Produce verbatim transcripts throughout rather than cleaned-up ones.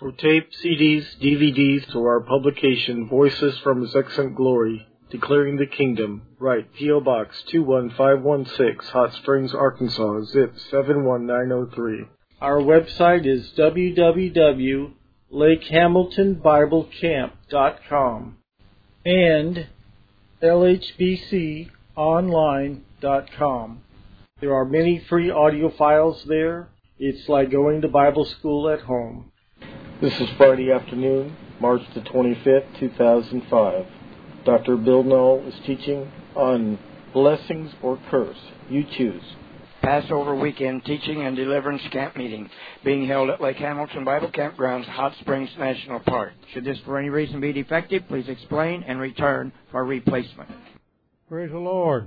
For tape, C Ds, D V Ds, to our publication, Voices from His Excellent Glory, Declaring the Kingdom, write P O. Box two one five one six, Hot Springs, Arkansas, zip seven one nine zero three. Our website is w w w dot lake hamilton bible camp dot com and l h b c online dot com. There are many free audio files there. It's like going to Bible school at home. This is Friday afternoon, March the twenty-fifth, two thousand five. Doctor Bill Null is teaching on blessings or curse. You choose. Passover weekend teaching and deliverance camp meeting being held at Lake Hamilton Bible Campgrounds, Hot Springs National Park. Should this for any reason be defective, please explain and return for replacement. Praise the Lord.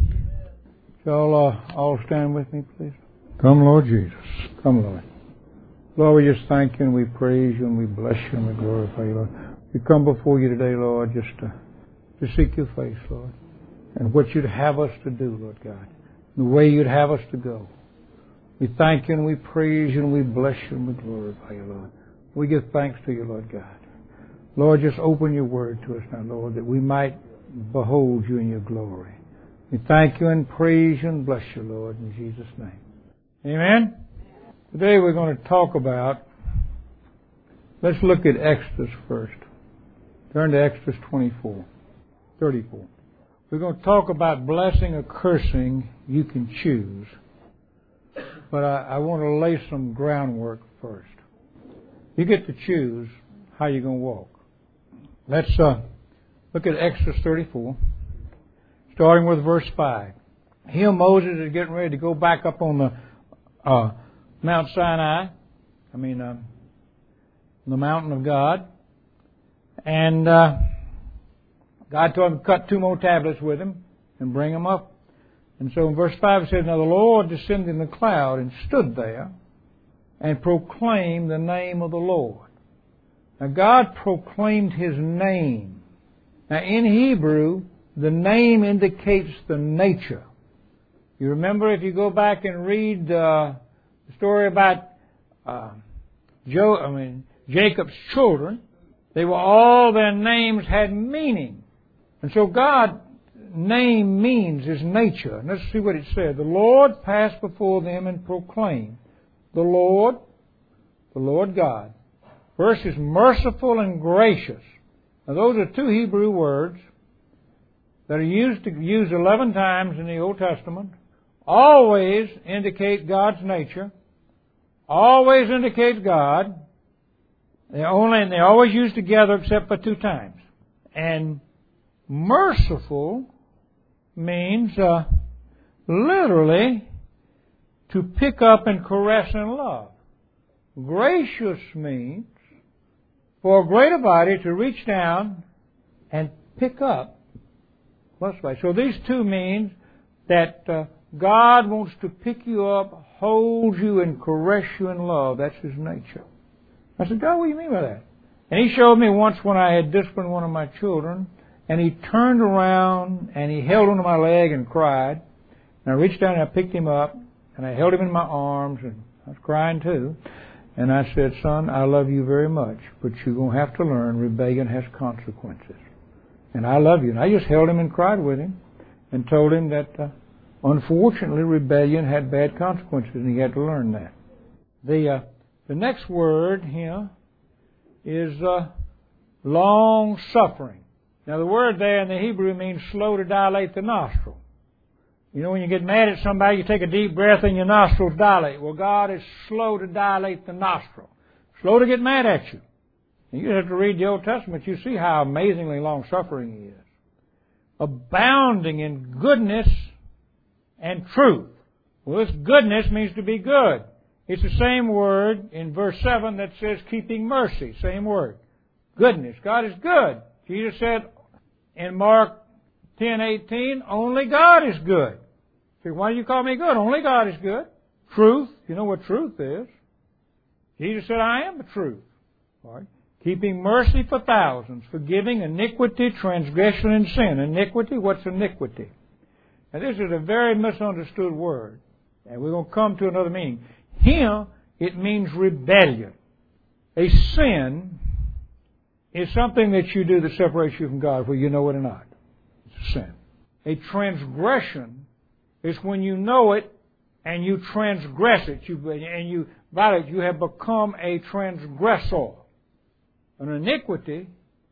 Y'all uh, all stand with me, please. Come, Lord Jesus. Come, Lord. Lord, we just thank you and we praise you and we bless you and we glorify you, Lord. We come before you today, Lord, just to, to seek your face, Lord, and what you'd have us to do, Lord God, the way you'd have us to go. We thank you and we praise you and we bless you and we glorify you, Lord. We give thanks to you, Lord God. Lord, just open your word to us now, Lord, that we might behold you in your glory. We thank you and praise you and bless you, Lord, in Jesus' name. Amen? Today we're going to talk about, let's look at Exodus first. Turn to Exodus twenty-four, thirty-four. We're going to talk about blessing or cursing. You can choose. But I, I want to lay some groundwork first. You get to choose how you're going to walk. Let's uh, look at Exodus thirty-four, starting with verse five. Here Moses is getting ready to go back up on the uh, Mount Sinai, I mean uh, the mountain of God. And uh, God told him to cut two more tablets with him and bring them up. And so in verse five it says, Now the Lord descended in the cloud and stood there and proclaimed the name of the Lord. Now God proclaimed His name. Now in Hebrew, the name indicates the nature. You remember if you go back and read uh, the story about uh, Joe, I mean Jacob's children, they were all, their names had meaning. And so God's name means His nature. And let's see what it said. The Lord passed before them and proclaimed, The Lord, the Lord God. First is merciful and gracious. Now those are two Hebrew words that are used to, used eleven times in the Old Testament. Always indicate God's nature. Always indicate God. They only and they always used together except for two times. And merciful means uh, literally to pick up and caress and love. Gracious means for a greater body to reach down and pick up. So these two means that uh, God wants to pick you up, hold you, and caress you in love. That's His nature. I said, God, what do you mean by that? And He showed me once when I had disciplined one of my children, and he turned around and he held onto my leg and cried. And I reached down and I picked him up, and I held him in my arms, and I was crying too. And I said, Son, I love you very much, but you're going to have to learn rebellion has consequences. And I love you. And I just held him and cried with him and told him that, uh, unfortunately, rebellion had bad consequences, and he had to learn that. The uh, the next word here is uh, long-suffering. Now, the word there in the Hebrew means slow to dilate the nostril. You know, when you get mad at somebody, you take a deep breath and your nostrils dilate. Well, God is slow to dilate the nostril. Slow to get mad at you. And you have to read the Old Testament. You see how amazingly long-suffering He is. Abounding in goodness and truth. Well, this goodness means to be good. It's the same word in verse seven that says keeping mercy. Same word. Goodness. God is good. Jesus said in Mark ten eighteen, only God is good. So why do you call me good? Only God is good. Truth. You know what truth is. Jesus said, I am the truth. All right. Keeping mercy for thousands, forgiving iniquity, transgression, and sin. Iniquity, what's iniquity? Now this is a very misunderstood word. And we're going to come to another meaning. Here, it means rebellion. A sin is something that you do that separates you from God, whether you know it or not. It's a sin. A transgression is when you know it and you transgress it. You, and you, by it, you have become a transgressor. An iniquity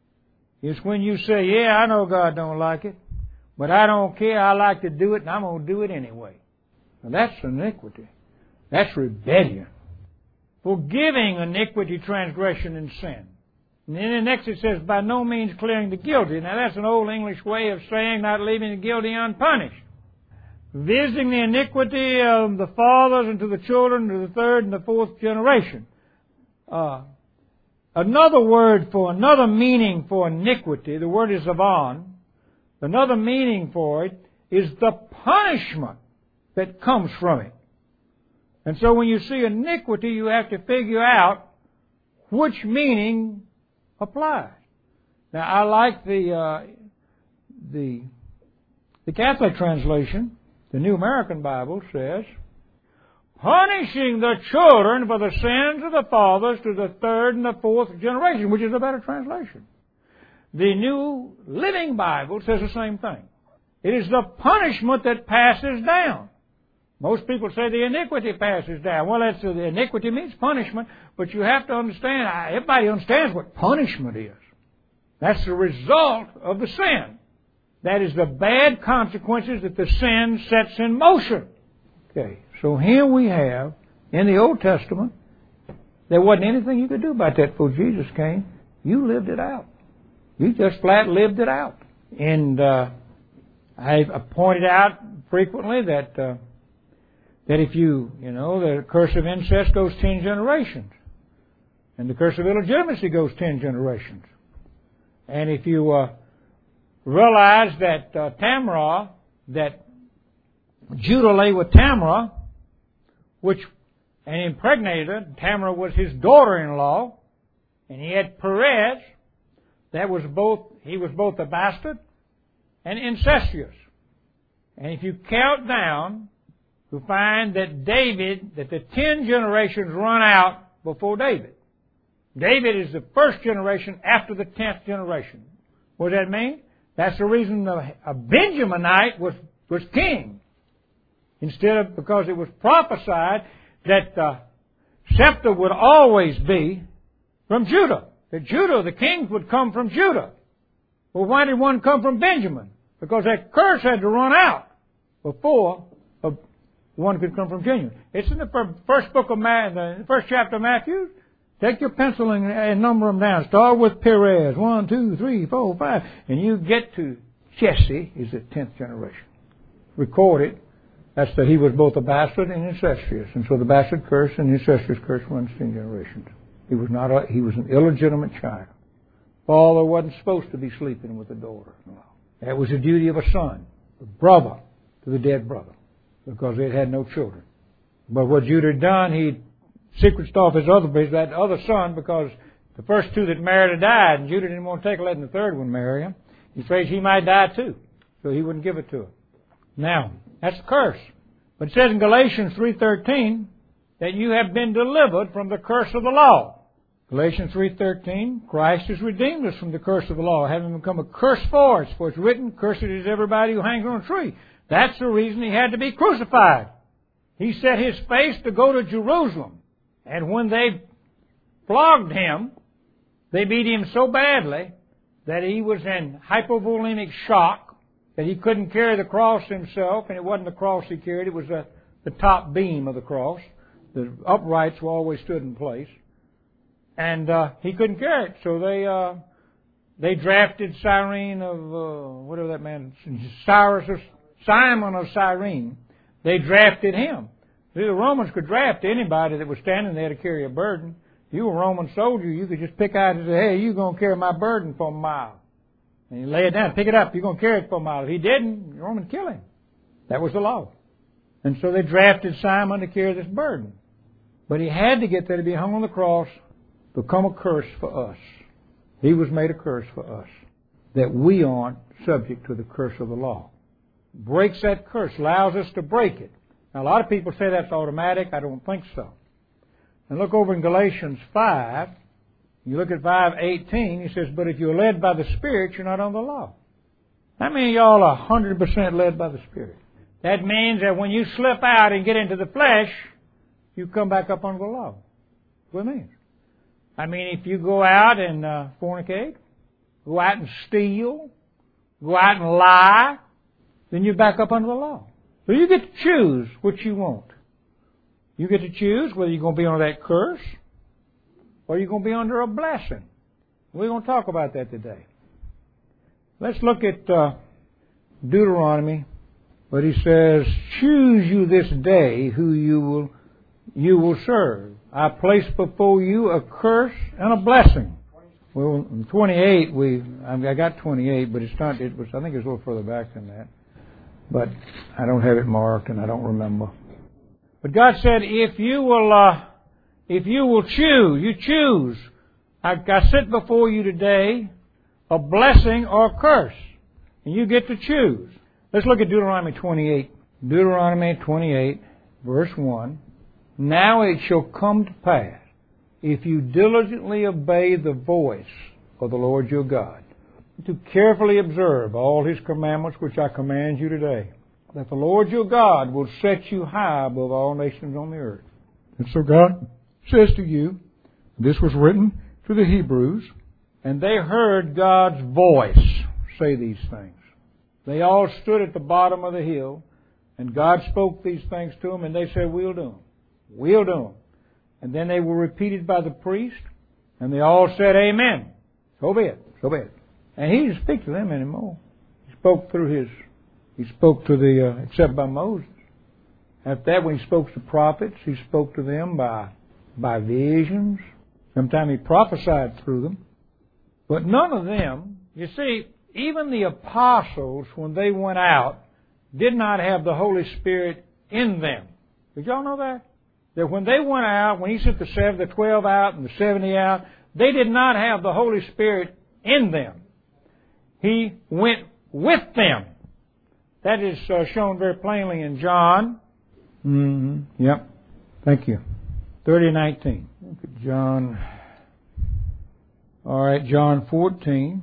is when you say, yeah, I know God don't like it, but I don't care. I like to do it, and I'm going to do it anyway. Now, that's iniquity. That's rebellion. Forgiving iniquity, transgression, and sin. And then the next it says, by no means clearing the guilty. Now, that's an old English way of saying not leaving the guilty unpunished. Visiting the iniquity of the fathers and to the children, to the third and the fourth generation. Uh, another word for, another meaning for iniquity, the word is avon. Another meaning for it is the punishment that comes from it. And so when you see iniquity, you have to figure out which meaning applies. Now, I like the uh, the the Catholic translation. The New American Bible says, punishing the children for the sins of the fathers to the third and the fourth generation, which is a better translation. The New Living Bible says the same thing. It is the punishment that passes down. Most people say the iniquity passes down. Well, that's, the iniquity means punishment, but you have to understand, everybody understands what punishment is. That's the result of the sin. That is the bad consequences that the sin sets in motion. Okay, so here we have, in the Old Testament, there wasn't anything you could do about that before Jesus came. You lived it out. You just flat lived it out. And uh, I've pointed out frequently that uh, that if you, you know, the curse of incest goes ten generations. And the curse of illegitimacy goes ten generations. And if you uh, realize that uh, Tamar, that Judah lay with Tamar, which, and impregnated her, Tamar was his daughter-in-law, and he had Perez, that was both, he was both a bastard and incestuous. And if you count down, you find that David, that the ten generations run out before David. David is the first generation after the tenth generation. What does that mean? That's the reason a Benjaminite was, was king. Instead of, because it was prophesied that the scepter would always be from Judah. That Judah, the kings would come from Judah. Well, why did one come from Benjamin? Because that curse had to run out before one could come from Benjamin. It's in the first book of Matthew, the first chapter of Matthew. Take your pencil and, and number them down. Start with Perez. One, two, three, four, five. And you get to Jesse, is the tenth generation. Recorded, that's that he was both a bastard and incestuous. And so the bastard curse and the incestuous curse runs ten generations. He was not a, he was an illegitimate child. Father wasn't supposed to be sleeping with a daughter. No. That was the duty of a son, a brother to the dead brother, because they had no children. But what Judah had done, he secreted off his other that other son, because the first two that married had died, and Judah didn't want to take letting the third one marry him. He's afraid he might die too, so he wouldn't give it to her. Now, that's the curse. But it says in Galatians three thirteen that you have been delivered from the curse of the law. Galatians three thirteen, Christ has redeemed us from the curse of the law, having become a curse for us. For it's written, cursed is everybody who hangs on a tree. That's the reason he had to be crucified. He set his face to go to Jerusalem. And when they flogged him, they beat him so badly that he was in hypovolemic shock, that he couldn't carry the cross himself, and it wasn't the cross he carried, it was the, the top beam of the cross. The uprights were always stood in place. And uh, he couldn't carry it, so they uh, they drafted Cyrene of, uh, whatever that man, Cyrus of, Simon of Cyrene. They drafted him. See, the Romans could draft anybody that was standing there to carry a burden. You were a Roman soldier, you could just pick out and say, hey, you're going to carry my burden for a mile. And you lay it down, pick it up, you're going to carry it for a mile. If he didn't, the Romans kill him. That was the law. And so they drafted Simon to carry this burden. But he had to get there to be hung on the cross, become a curse for us. He was made a curse for us, that we aren't subject to the curse of the law. Breaks that curse, allows us to break it. Now, a lot of people say that's automatic. I don't think so. And look over in Galatians five. You look at five eighteen, he says, but if you're led by the Spirit, you're not under the law. How many of y'all are one hundred percent led by the Spirit? That means that when you slip out and get into the flesh, you come back up under the law. That's what it means. I mean, if you go out and uh, fornicate, go out and steal, go out and lie, then you're back up under the law. So you get to choose what you want. You get to choose whether you're going to be under that curse or you're going to be under a blessing. We're going to talk about that today. Let's look at uh, Deuteronomy, but he says, choose you this day who you will you will serve. I place before you a curse and a blessing. Well, in twenty-eight, we I got twenty-eight, but it's not. It was I think it's a little further back than that. But I don't have it marked, and I don't remember. But God said, if you will, uh, if you will choose, you choose. I, I set before you today a blessing or a curse, and you get to choose. Let's look at Deuteronomy twenty-eight. Deuteronomy twenty-eight, verse one. Now it shall come to pass, if you diligently obey the voice of the Lord your God, to carefully observe all His commandments which I command you today, that the Lord your God will set you high above all nations on the earth. And so God says to you, this was written to the Hebrews, and they heard God's voice say these things. They all stood at the bottom of the hill, and God spoke these things to them, and they said, we'll do them. We'll do them. And then they were repeated by the priest, and they all said, amen. So be it. So be it. And He didn't speak to them anymore. He spoke through His, He spoke to the, uh, except by Moses. After that, when He spoke to prophets, He spoke to them by, by visions. Sometimes He prophesied through them. But none of them, you see, even the apostles, when they went out, did not have the Holy Spirit in them. Did y'all know that? That when they went out, when He sent the seven, the twelve out and the seventy out, they did not have the Holy Spirit in them. He went with them. That is uh, shown very plainly in John. Mm-hmm. Yep. Thank you. thirty nineteen. Look at John. All right, John fourteen,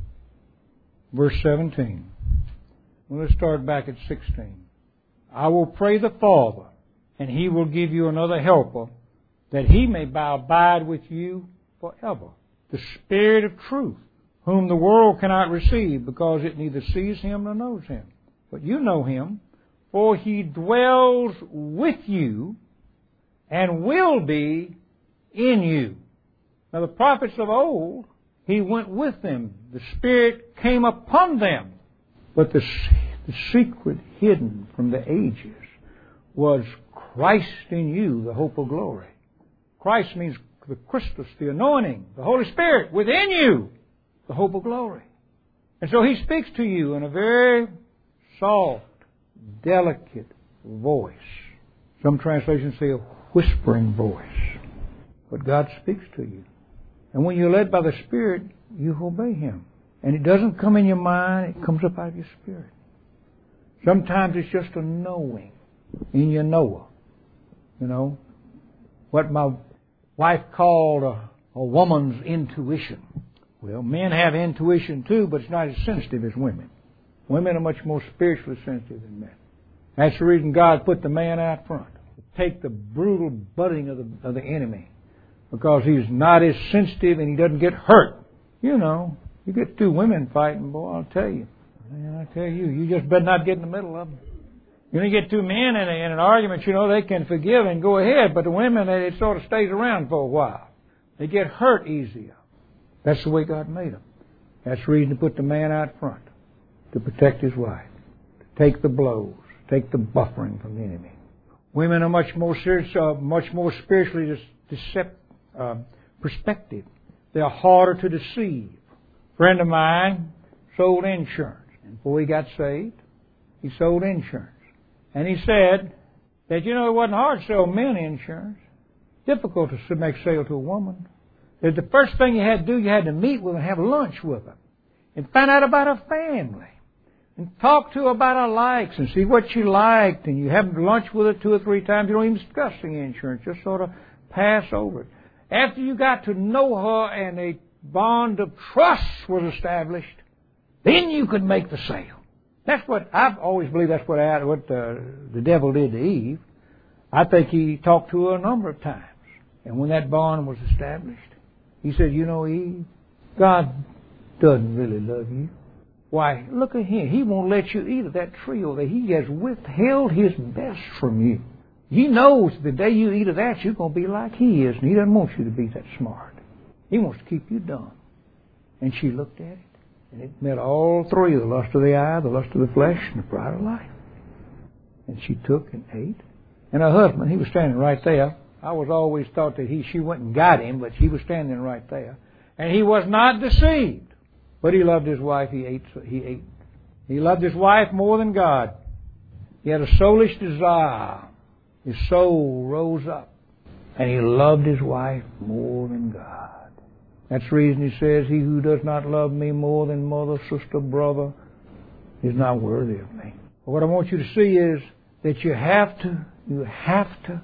verse seventeen. Well, let's start back at sixteen. I will pray the Father, and He will give you another helper, that He may abide with you forever. The Spirit of truth, whom the world cannot receive, because it neither sees Him nor knows Him. But you know Him, for He dwells with you and will be in you. Now the prophets of old, He went with them. The Spirit came upon them. But the, the secret hidden from the ages was Christ in you, the hope of glory. Christ means the Christus, the anointing, the Holy Spirit within you, the hope of glory. And so He speaks to you in a very soft, delicate voice. Some translations say a whispering voice. But God speaks to you. And when you're led by the Spirit, you obey Him. And it doesn't come in your mind, it comes up out of your spirit. Sometimes it's just a knowing in your knower. You know, what my wife called a, a woman's intuition. Well, men have intuition too, but it's not as sensitive as women. Women are much more spiritually sensitive than men. That's the reason God put the man out front, to take the brutal butting of the, of the enemy, because he's not as sensitive and he doesn't get hurt. You know, you get two women fighting, boy, I'll tell you. Man, I tell you, you just better not get in the middle of them. You know, you get two men in, a, in an argument, you know, they can forgive and go ahead, but the women, it sort of stays around for a while. They get hurt easier. That's the way God made them. That's the reason to put the man out front, to protect his wife, to take the blows, take the buffering from the enemy. Women are much more serious, uh, much more spiritually decept, uh, perspective. They're harder to deceive. A friend of mine sold insurance, and before he got saved, he sold insurance. And he said that, you know, it wasn't hard to sell men insurance. Difficult to make sale to a woman. That the first thing you had to do, you had to meet with her and have lunch with her. And find out about her family. And talk to her about her likes and see what she liked. And you have lunch with her two or three times. You don't even discuss the insurance. Just sort of pass over it. after you got to know her and a bond of trust was established, then you could make the sale. That's what, I've always believed that's what, I, what the, the devil did to Eve. I think he talked to her a number of times. And when that bond was established, he said, you know, Eve, God doesn't really love you. Why, look at him. He won't let you eat of that tree over there. He has withheld his best from you. He knows the day you eat of that, you're going to be like he is, and he doesn't want you to be that smart. He wants to keep you dumb. And she looked at it, and it met all three, the lust of the eye, the lust of the flesh, and the pride of life. And she took and ate. And her husband, he was standing right there. I was always thought that he, she went and got him, but he was standing right there. And he was not deceived. But he loved his wife, he ate, he ate. He loved his wife more than God. He had a soulish desire. His soul rose up. And he loved his wife more than God. That's the reason he says, he who does not love me more than mother, sister, brother, is not worthy of me. But what I want you to see is that you have to, you have to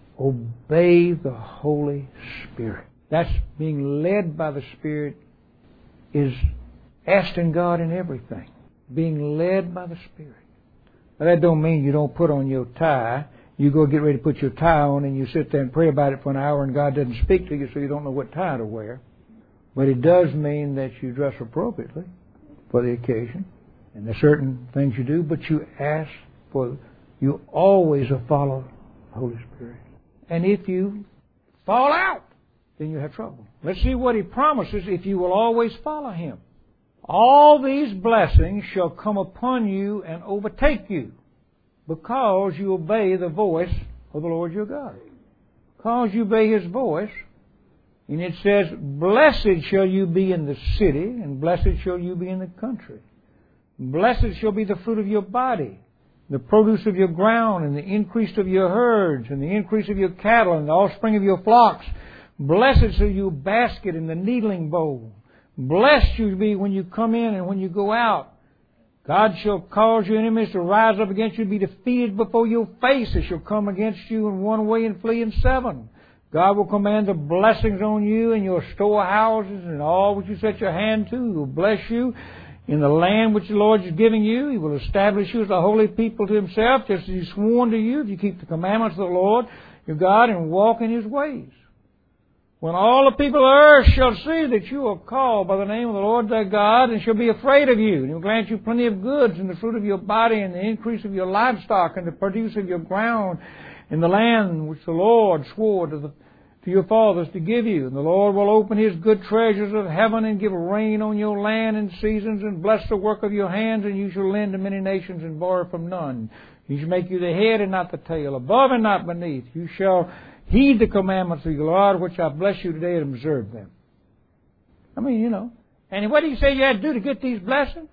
obey the Holy Spirit. That's being led by the Spirit is asking God in everything. Being led by the Spirit. Now that don't mean you don't put on your tie. You go get ready to put your tie on and you sit there and pray about it for an hour and God doesn't speak to you so you don't know what tie to wear. But it does mean that you dress appropriately for the occasion. And there's certain things you do, but you ask for, you always follow the Holy Spirit. And if you fall out, then you have trouble. Let's see what He promises if you will always follow Him. All these blessings shall come upon you and overtake you because you obey the voice of the Lord your God. Because you obey His voice, and it says, blessed shall you be in the city, and blessed shall you be in the country. Blessed shall be the fruit of your body, the produce of your ground, and the increase of your herds, and the increase of your cattle, and the offspring of your flocks. Blessed shall your basket and the kneading bowl. Blessed you be when you come in and when you go out. God shall cause your enemies to rise up against you, to be defeated before your face. They shall come against you in one way and flee in seven. God will command the blessings on you and your storehouses and all which you set your hand to. He will bless you in the land which the Lord is giving you. He will establish you as a holy people to Himself, just as He's sworn to you, if you keep the commandments of the Lord your God and walk in His ways. When all the people of earth shall see that you are called by the name of the Lord their God, and shall be afraid of you, and He will grant you plenty of goods, and the fruit of your body, and the increase of your livestock, and the produce of your ground, in the land which the Lord swore to, the, to your fathers to give you. And the Lord will open His good treasures of heaven, and give rain on your land in seasons, and bless the work of your hands, and you shall lend to many nations, and borrow from none. He shall make you the head and not the tail, above and not beneath. You shall heed the commandments of your Lord, which I bless you today, and observe them. I mean, you know. And what did He say you had to do to get these blessings?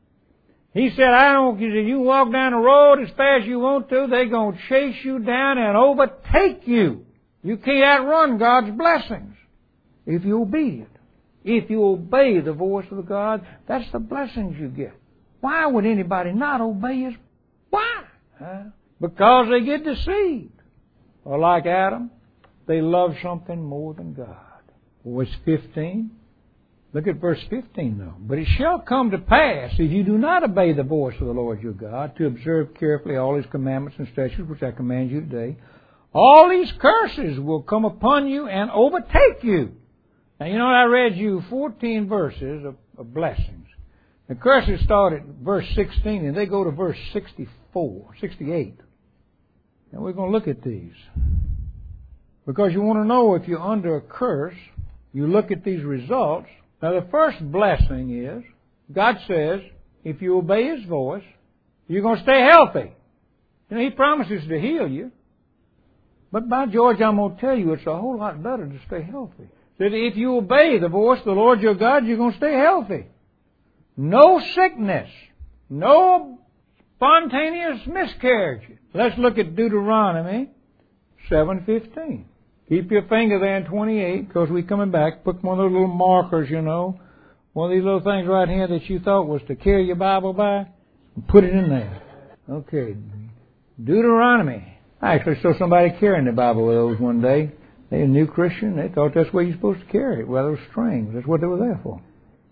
He said, I don't, you walk down the road as fast as you want to, they're going to chase you down and overtake you. You can't outrun God's blessings if you're obedient. If you obey the voice of God, that's the blessings you get. Why would anybody not obey His? Why? Huh? Because they get deceived. Or like Adam, they love something more than God. Verse fifteen. Look at verse fifteen though. But it shall come to pass, if you do not obey the voice of the Lord your God, to observe carefully all His commandments and statutes which I command you today, all these curses will come upon you and overtake you. Now you know I read you fourteen verses of, of blessings. The curses start at verse sixteen and they go to verse sixty-four, sixty-eight. And we're going to look at these. Because you want to know if you're under a curse, you look at these results. Now the first blessing is, God says, if you obey His voice, you're going to stay healthy. You know, He promises to heal you. But by George, I'm going to tell you, it's a whole lot better to stay healthy. That if you obey the voice of the Lord your God, you're going to stay healthy. No sickness. No spontaneous miscarriage. Let's look at Deuteronomy seven fifteen. Keep your finger there in twenty-eight, because we're coming back. Put one of those little markers, you know. One of these little things right here that you thought was to carry your Bible by. Put it in there. Okay. Deuteronomy. I actually saw somebody carrying the Bible with those one day. They a new Christian. They thought that's where you're supposed to carry it. Well, those strings. That's what they were there for.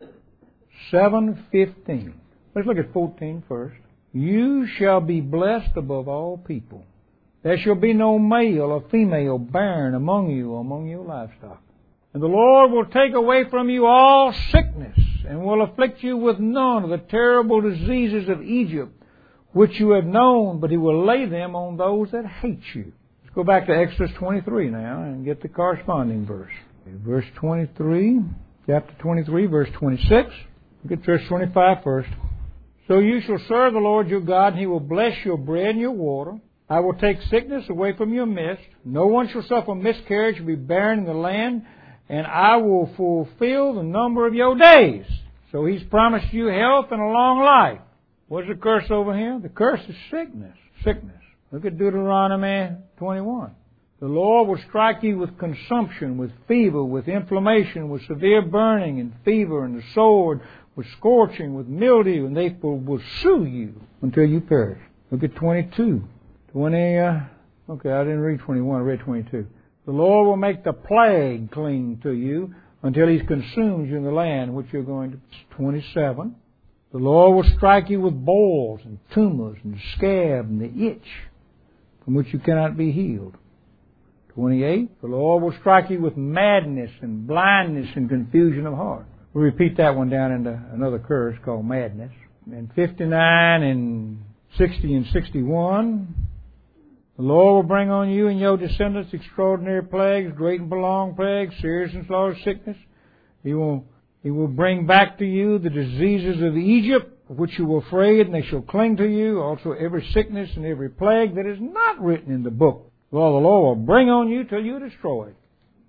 seven fifteen. Let's look at fourteen first. You shall be blessed above all people. There shall be no male or female barren among you or among your livestock. And the Lord will take away from you all sickness, and will afflict you with none of the terrible diseases of Egypt, which you have known, but He will lay them on those that hate you. Let's go back to Exodus twenty-three now and get the corresponding verse. Verse twenty-three, chapter twenty-three, verse twenty-six. Look at verse twenty-five first. So you shall serve the Lord your God, and He will bless your bread and your water. I will take sickness away from your midst. No one shall suffer miscarriage or be barren in the land, and I will fulfill the number of your days. So He's promised you health and a long life. What's the curse over here? The curse is sickness. Sickness. Look at Deuteronomy twenty-one. The Lord will strike you with consumption, with fever, with inflammation, with severe burning and fever, and the sword, with scorching, with mildew, and they will pursue you until you perish. Look at twenty-two. twenty, uh, okay, I didn't read twenty-one, I read twenty-two. The Lord will make the plague cling to you until He's consumed you in the land which you're going to. twenty-seven. The Lord will strike you with boils and tumors and scab and the itch from which you cannot be healed. twenty-eight. The Lord will strike you with madness and blindness and confusion of heart. We'll repeat that one down into another curse called madness. And fifty-nine and sixty and sixty-one. The Lord will bring on you and your descendants extraordinary plagues, great and prolonged plagues, serious and slaughter sickness. He will, he will bring back to you the diseases of Egypt, of which you were afraid, and they shall cling to you. Also every sickness and every plague that is not written in the book. Well, the Lord will bring on you till you destroy it.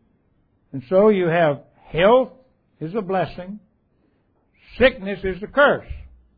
And so you have health is a blessing. Sickness is a curse.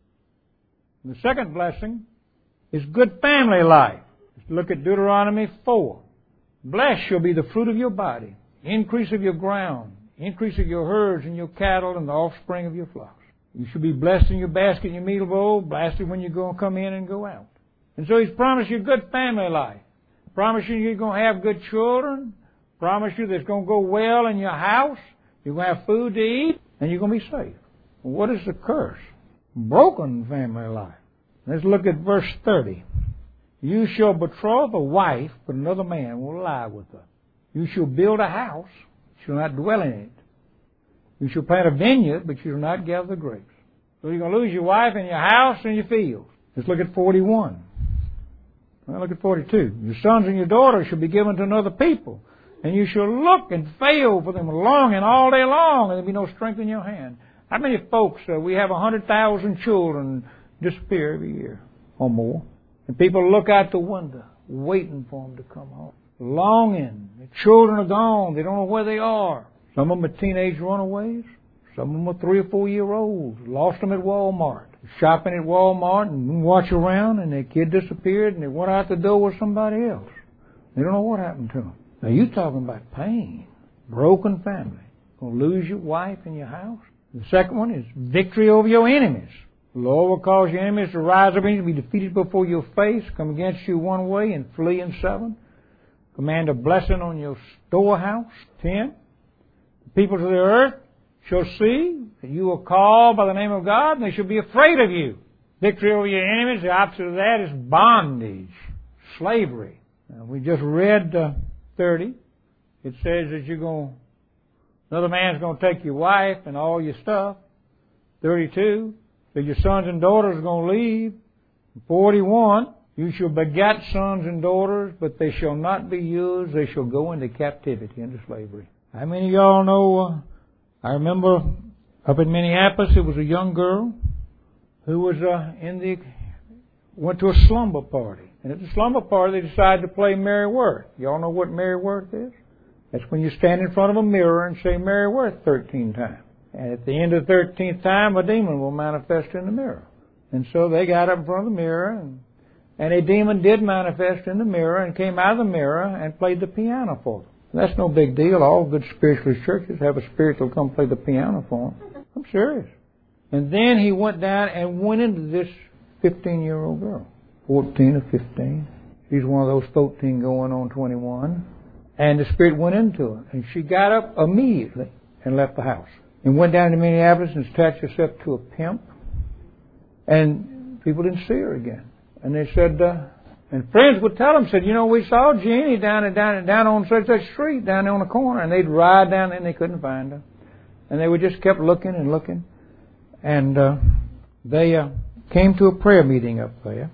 And the second blessing is good family life. Look at Deuteronomy four. Blessed shall be the fruit of your body, increase of your ground, increase of your herds and your cattle, and the offspring of your flocks. You shall be blessed in your basket and your meal bowl, blessed when you go and come in and go out. And so He's promised you good family life. Promised you you're going to have good children. Promised you there's going to go well in your house. You're going to have food to eat, and you're going to be safe. What is the curse? Broken family life. Let's look at verse thirty. You shall betroth a wife, but another man will lie with her. You shall build a house, shall not dwell in it. You shall plant a vineyard, but you shall not gather the grapes. So you're going to lose your wife and your house and your fields. Let's look at forty-one. Well, look at forty-two. Your sons and your daughters shall be given to another people, and you shall look and fail for them longing all day long, and there'll be no strength in your hand. How many folks, uh, we have one hundred thousand children disappear every year or more. And people look out the window, waiting for them to come home. Longing. The children are gone. They don't know where they are. Some of them are teenage runaways. Some of them are three or four year olds. Lost them at Walmart. Shopping at Walmart and watch around, and their kid disappeared, and they went out the door with somebody else. They don't know what happened to them. Now you're talking about pain. Broken family. Going to lose your wife and your house. The second one is victory over your enemies. The Lord will cause your enemies to rise up and be defeated before your face, come against you one way and flee in seven. Command a blessing on your storehouse. Ten. The peoples of the earth shall see that you are called by the name of God, and they shall be afraid of you. Victory over your enemies, the opposite of that is bondage, slavery. Now, we just read uh, thirty. It says that you're going, another man's going to take your wife and all your stuff. thirty-two. That your sons and daughters are going to leave. forty-one, you shall beget sons and daughters, but they shall not be yours. They shall go into captivity, into slavery. How many of y'all know, uh, I remember up in Minneapolis, it was a young girl who was uh, in the, went to a slumber party. And at the slumber party, they decided to play Mary Worth. Y'all know what Mary Worth is? That's when you stand in front of a mirror and say Mary Worth thirteen times. And at the end of the thirteenth time, a demon will manifest in the mirror. And so they got up in front of the mirror, and, and a demon did manifest in the mirror and came out of the mirror and played the piano for them. That's no big deal. All good spiritualist churches have a spirit that'll come play the piano for them. I'm serious. And then he went down and went into this fifteen-year-old girl, fourteen or fifteen. She's one of those fourteen going on twenty-one. And the Spirit went into her. And she got up immediately and left the house. And went down to Minneapolis and attached herself to a pimp. And people didn't see her again. And they said, uh, and friends would tell them, said, you know, we saw Jeannie down and down and down on such a street, down there on the corner. And they'd ride down there and they couldn't find her. And they would just kept looking and looking. And uh, they uh, came to a prayer meeting up there.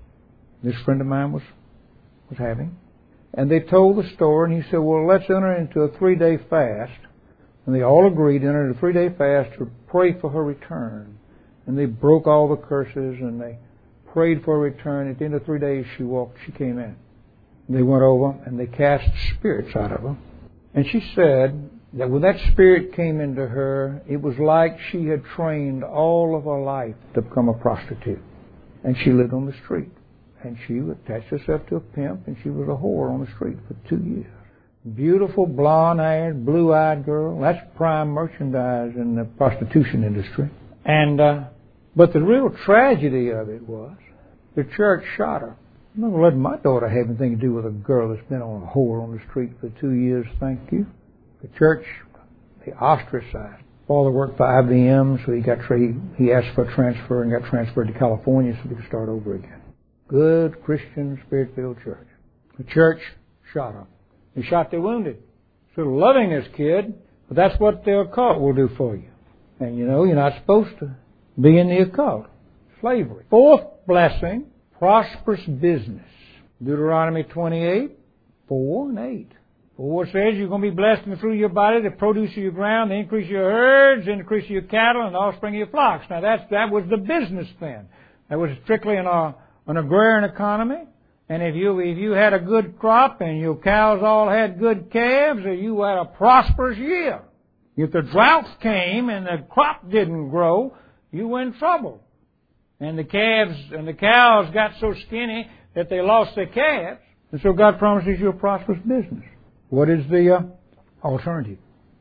This friend of mine was was having. And they told the story, and he said, well, let's enter into a three-day fast. And they all agreed to enter a three-day fast to pray for her return. And they broke all the curses, and they prayed for her return. At the end of three days, she walked, she came in. They went over, and they cast spirits out of her. And she said that when that spirit came into her, it was like she had trained all of her life to become a prostitute. And she lived on the street. And she attached herself to a pimp, and she was a whore on the street for two years. Beautiful, blonde-haired, blue-eyed girl. That's prime merchandise in the prostitution industry. And uh, but the real tragedy of it was the church shot her. I'm not going to let my daughter have anything to do with a girl that's been on a whore on the street for two years, thank you. The church, they ostracized. Father worked for I B M, so he got tra- he asked for a transfer and got transferred to California so he could start over again. Good Christian Spirit-filled church. The church shot him. They shot their wounded. Sort of loving this kid, but that's what the occult will do for you. And you know, you're not supposed to be in the occult. Slavery. Fourth blessing, prosperous business. Deuteronomy twenty-eight, four and eight. four says you're going to be blessed in the fruit of your body, the produce of your ground, the increase of your herds, the increase of your cattle, and the offspring of your flocks. Now that's, that was the business then. That was strictly an, uh, an agrarian economy. And if you if you had a good crop and your cows all had good calves, or you had a prosperous year. If the droughts came and the crop didn't grow, you were in trouble. And the calves and the cows got so skinny that they lost their calves. And so God promises you a prosperous business. What is the uh, alternative?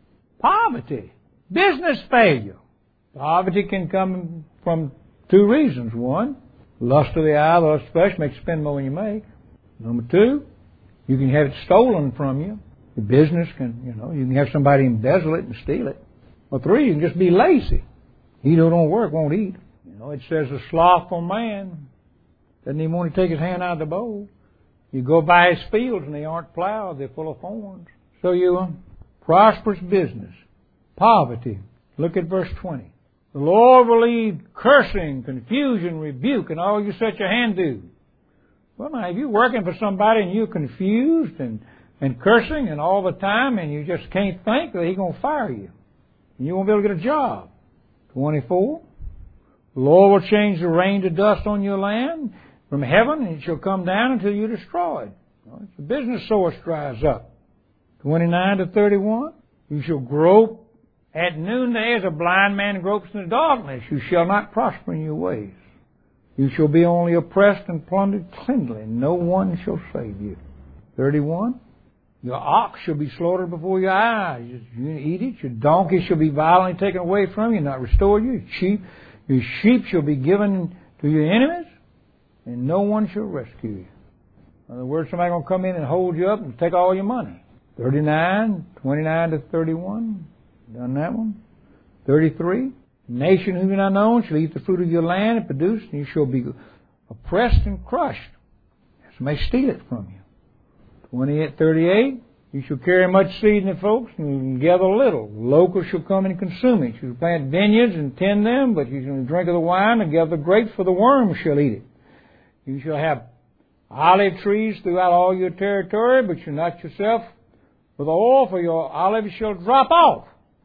Poverty. Business failure. Poverty can come from two reasons. One, lust of the eye, the lust of the flesh makes you spend more than you make. Number two, you can have it stolen from you. Your business can, you know, you can have somebody embezzle it and steal it. Or three, you can just be lazy. He who don't work won't eat. You know, it says a slothful man doesn't even want to take his hand out of the bowl. You go by his fields and they aren't plowed, they're full of thorns. So you, uh, prosperous business, poverty. Look at verse twenty. The Lord will lead cursing, confusion, rebuke, and all you set your hand to. Well, now, if you're working for somebody and you're confused and, and cursing and all the time and you just can't think, that He's going to fire you. And you won't be able to get a job. twenty-four. The Lord will change the rain to dust on your land from heaven, and it shall come down until you're destroyed. Well, the business source dries up. twenty-nine to thirty-one. You shall grope at noonday as a blind man gropes in the darkness. You shall not prosper in your ways. You shall be only oppressed and plundered cleanly. No one shall save you. thirty-one. Your ox shall be slaughtered before your eyes. You eat it. Your donkey shall be violently taken away from you, not restored you. Your sheep, your sheep shall be given to your enemies, and no one shall rescue you. In other words, somebody's going to come in and hold you up and take all your money. thirty-nine, twenty-nine to thirty-one. Done that one. thirty-three. Nation whom you not known shall eat the fruit of your land and produce, and you shall be oppressed and crushed. Somebody steal it from you. twenty-eight, thirty-eight. You shall carry much seed in the folks and gather little. Locusts shall come and consume it. You shall plant vineyards and tend them, but you shall drink of the wine and gather grapes, for the worms shall eat it. You shall have olive trees throughout all your territory, but you not yourself with oil, for your olives shall drop off.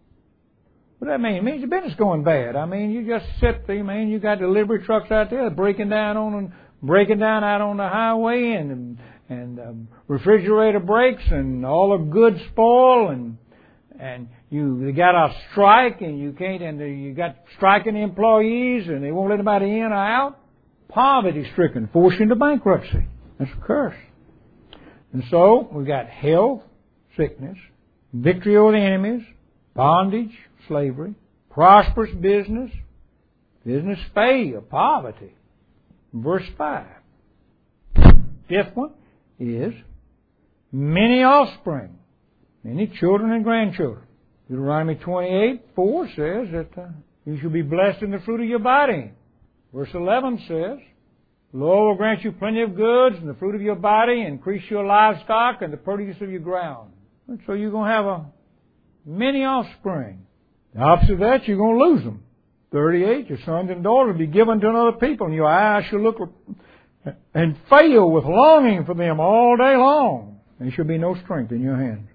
What does that mean? It means your business going bad. I mean, you just sit there, man. You got delivery trucks out there breaking down on, breaking down out on the highway, and and um, refrigerator breaks, and all the goods spoil, and and you they got a strike, and you can't, and you got striking employees, and they won't let anybody in or out. Poverty stricken, forced into bankruptcy. That's a curse. And so we got health, sickness, victory over the enemies, bondage, slavery, prosperous business, business failure, poverty. Verse five. Fifth one is many offspring, many children and grandchildren. Deuteronomy twenty-eight four says that uh, you shall be blessed in the fruit of your body. Verse eleven says, the Lord will grant you plenty of goods and the fruit of your body, increase your livestock and the produce of your ground. And so you're going to have a many offspring. The opposite of that, you're going to lose them. thirty-eight, your sons and daughters will be given to another people, and your eyes shall look and fail with longing for them all day long. There shall be no strength in your hands.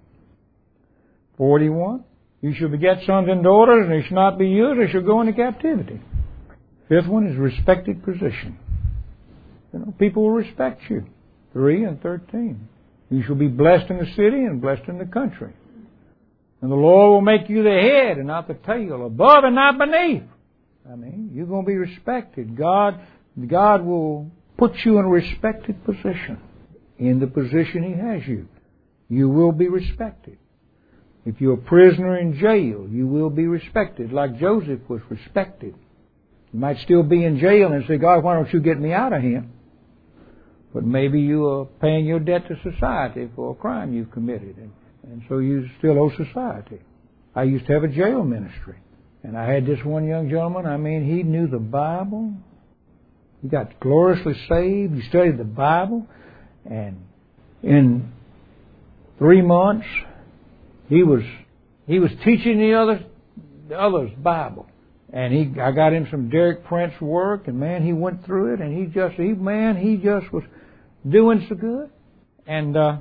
forty-one, you shall beget sons and daughters, and they shall not be used, they shall go into captivity. Fifth one is respected position. You know, people will respect you. three and thirteen. You shall be blessed in the city and blessed in the country. And the Lord will make you the head and not the tail, above and not beneath. I mean, you're going to be respected. God, God will put you in a respected position. In the position He has you, you will be respected. If you're a prisoner in jail, you will be respected, like Joseph was respected. You might still be in jail and say, God, why don't you get me out of here? But maybe you are paying your debt to society for a crime you've committed, and, and so you still owe society. I used to have a jail ministry, and I had this one young gentleman, I mean, he knew the Bible. He got gloriously saved. He studied the Bible, and in three months, he was he was teaching the others the others Bible. And he, I got him some Derek Prince work, and man, he went through it, and he just, he, man, he just was doing so good. And uh,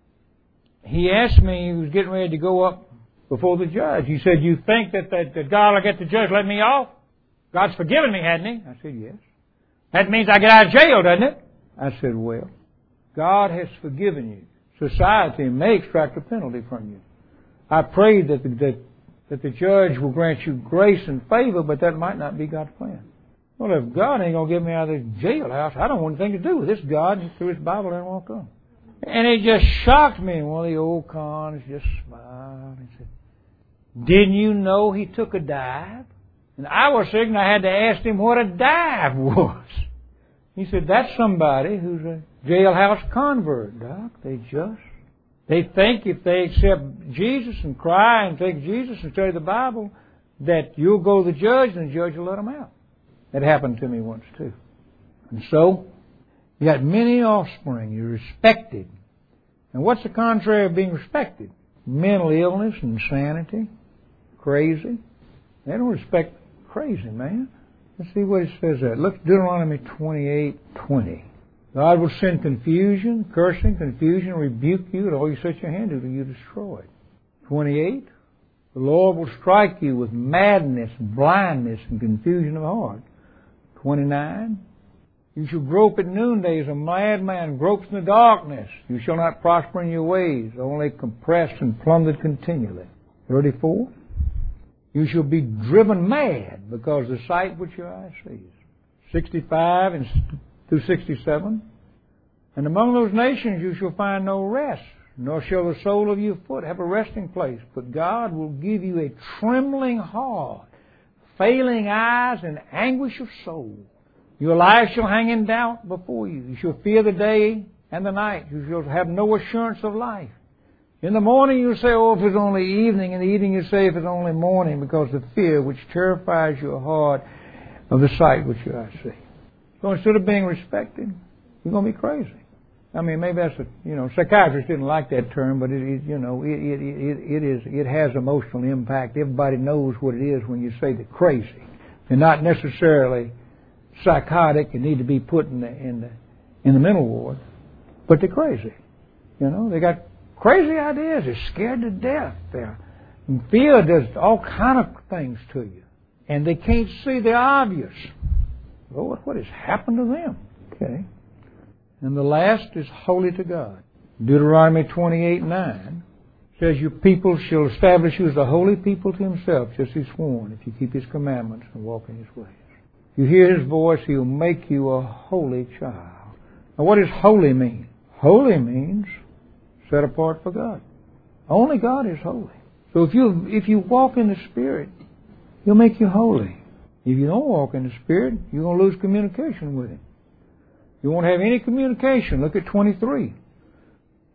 he asked me, he was getting ready to go up before the judge. He said, "You think that, that, that God will get the judge let me off? God's forgiven me, hadn't He?" I said, "Yes." "That means I get out of jail, doesn't it?" I said, "Well, God has forgiven you. Society may extract a penalty from you. I pray that the, that that the judge will grant you grace and favor, but that might not be God's plan." Well, if God ain't going to get me out of this jailhouse, I don't want anything to do with this God. And through His Bible, there won't come. And it just shocked me. And one of the old cons just smiled and said, "Didn't you know he took a dive?" And I was thinking I had to ask him what a dive was. He said, "That's somebody who's a jailhouse convert, Doc. They just... They think if they accept Jesus and cry and take Jesus and study the Bible, that you'll go to the judge and the judge will let them out." That happened to me once too. And so, you got many offspring. You're respected. And what's the contrary of being respected? Mental illness, insanity, crazy. They don't respect crazy, man. Let's see what it says there. Look at Deuteronomy twenty-eight twenty. God will send confusion, cursing, confusion, rebuke you, and all you set your hand to, you destroyed. twenty-eight. The Lord will strike you with madness, blindness, and confusion of heart. twenty-nine. You shall grope at noonday as a madman gropes in the darkness. You shall not prosper in your ways, only compressed and plundered continually. thirty-four. You shall be driven mad because of the sight which your eye sees. sixty-five and through sixty-seven. And among those nations you shall find no rest, nor shall the sole of your foot have a resting place. But God will give you a trembling heart, failing eyes, and anguish of soul. Your life shall hang in doubt before you. You shall fear the day and the night. You shall have no assurance of life. In the morning you'll say, "Oh, if it's only evening." In the evening you say, "If it's only morning," because the fear which terrifies your heart of the sight which your eyes see. So instead of being respected, you're going to be crazy. I mean, maybe that's a, you know, psychiatrists didn't like that term, but it, it you know, it, it, it, it is, it has emotional impact. Everybody knows what it is when you say they're crazy. They're not necessarily psychotic and need to be put in the, in the, in the mental ward, but they're crazy. You know, they got crazy ideas. They're scared to death. They're, and fear does all kind of things to you. And they can't see the obvious. Lord, what has happened to them? Okay. And the last is holy to God. Deuteronomy twenty-eight nine says, "Your people shall establish you as a holy people to Himself, just as He sworn, if you keep His commandments and walk in His ways. If you hear His voice, He'll make you a holy child." Now, what does holy mean? Holy means set apart for God. Only God is holy. So if you if you walk in the Spirit, He'll make you holy. If you don't walk in the Spirit, you're going to lose communication with Him. You won't have any communication. Look at twenty-three.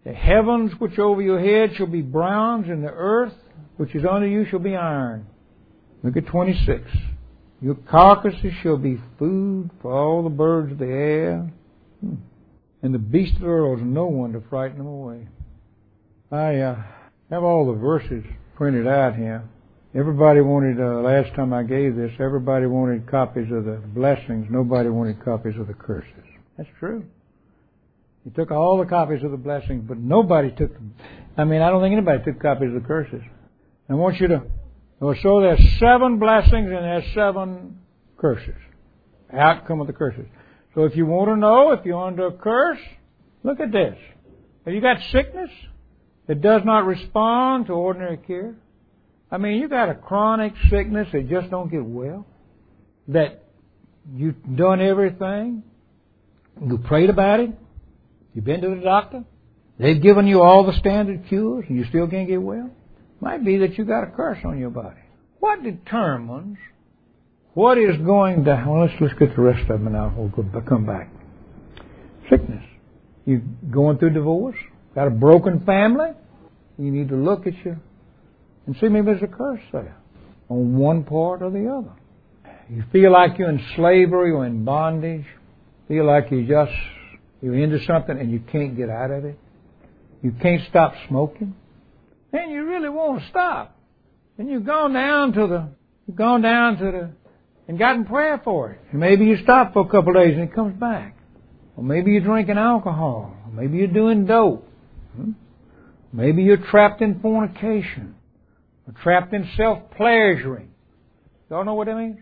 The heavens which over your head shall be bronze, and the earth which is under you shall be iron. Look at twenty-six. Your carcasses shall be food for all the birds of the air, and the beasts of the earth, no one to frighten them away. I uh, have all the verses printed out here. Everybody wanted, uh, last time I gave this, everybody wanted copies of the blessings. Nobody wanted copies of the curses. That's true. He took all the copies of the blessings, but nobody took them. I mean, I don't think anybody took copies of the curses. I want you to, well, so there's seven blessings and there's seven curses. Outcome of the curses. So if you want to know if you're under a curse, look at this. Have you got sickness that does not respond to ordinary care? I mean, you got a chronic sickness that just don't get well, that you've done everything, you prayed about it, you've been to the doctor, they've given you all the standard cures, and you still can't get well. Might be that you got a curse on your body. What determines what is going to... Well, let's, let's get the rest of them now. We'll go, come back. Sickness. You going through divorce? Got a broken family? You need to look at you and see maybe there's a curse there on one part or the other. You feel like you're in slavery or in bondage. Feel like you just... You're into something and you can't get out of it. You can't stop smoking. And you really want to stop. And you've gone down to the, you've gone down to the, and gotten prayer for it. And maybe you stop for a couple of days and it comes back. Or maybe you're drinking alcohol. Or maybe you're doing dope. Hmm? Maybe you're trapped in fornication. Or trapped in self-pleasuring. Y'all know what that means?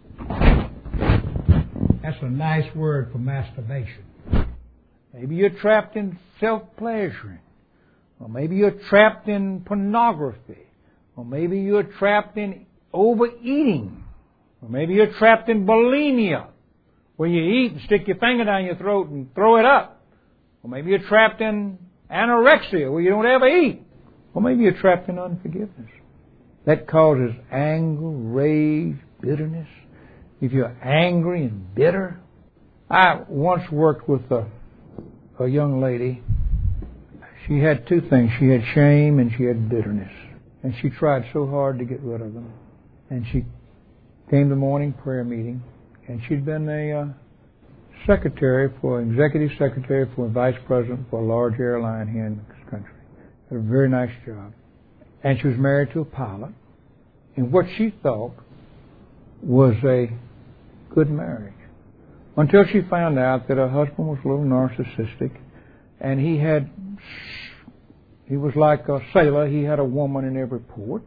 That's a nice word for masturbation. Maybe you're trapped in self-pleasuring. Or maybe you're trapped in pornography. Or maybe you're trapped in overeating. Or maybe you're trapped in bulimia, where you eat and stick your finger down your throat and throw it up. Or maybe you're trapped in anorexia, where you don't ever eat. Or maybe you're trapped in unforgiveness. That causes anger, rage, bitterness. If you're angry and bitter. I once worked with a, a young lady. She had two things. She had shame and she had bitterness. And she tried so hard to get rid of them. And she came to morning prayer meeting. And she'd been a uh, secretary for, executive secretary for a vice president for a large airline here in this country. Had a very nice job. And she was married to a pilot. And what she thought was a good marriage. Until she found out that her husband was a little narcissistic. And he had... He was like a sailor. He had a woman in every port.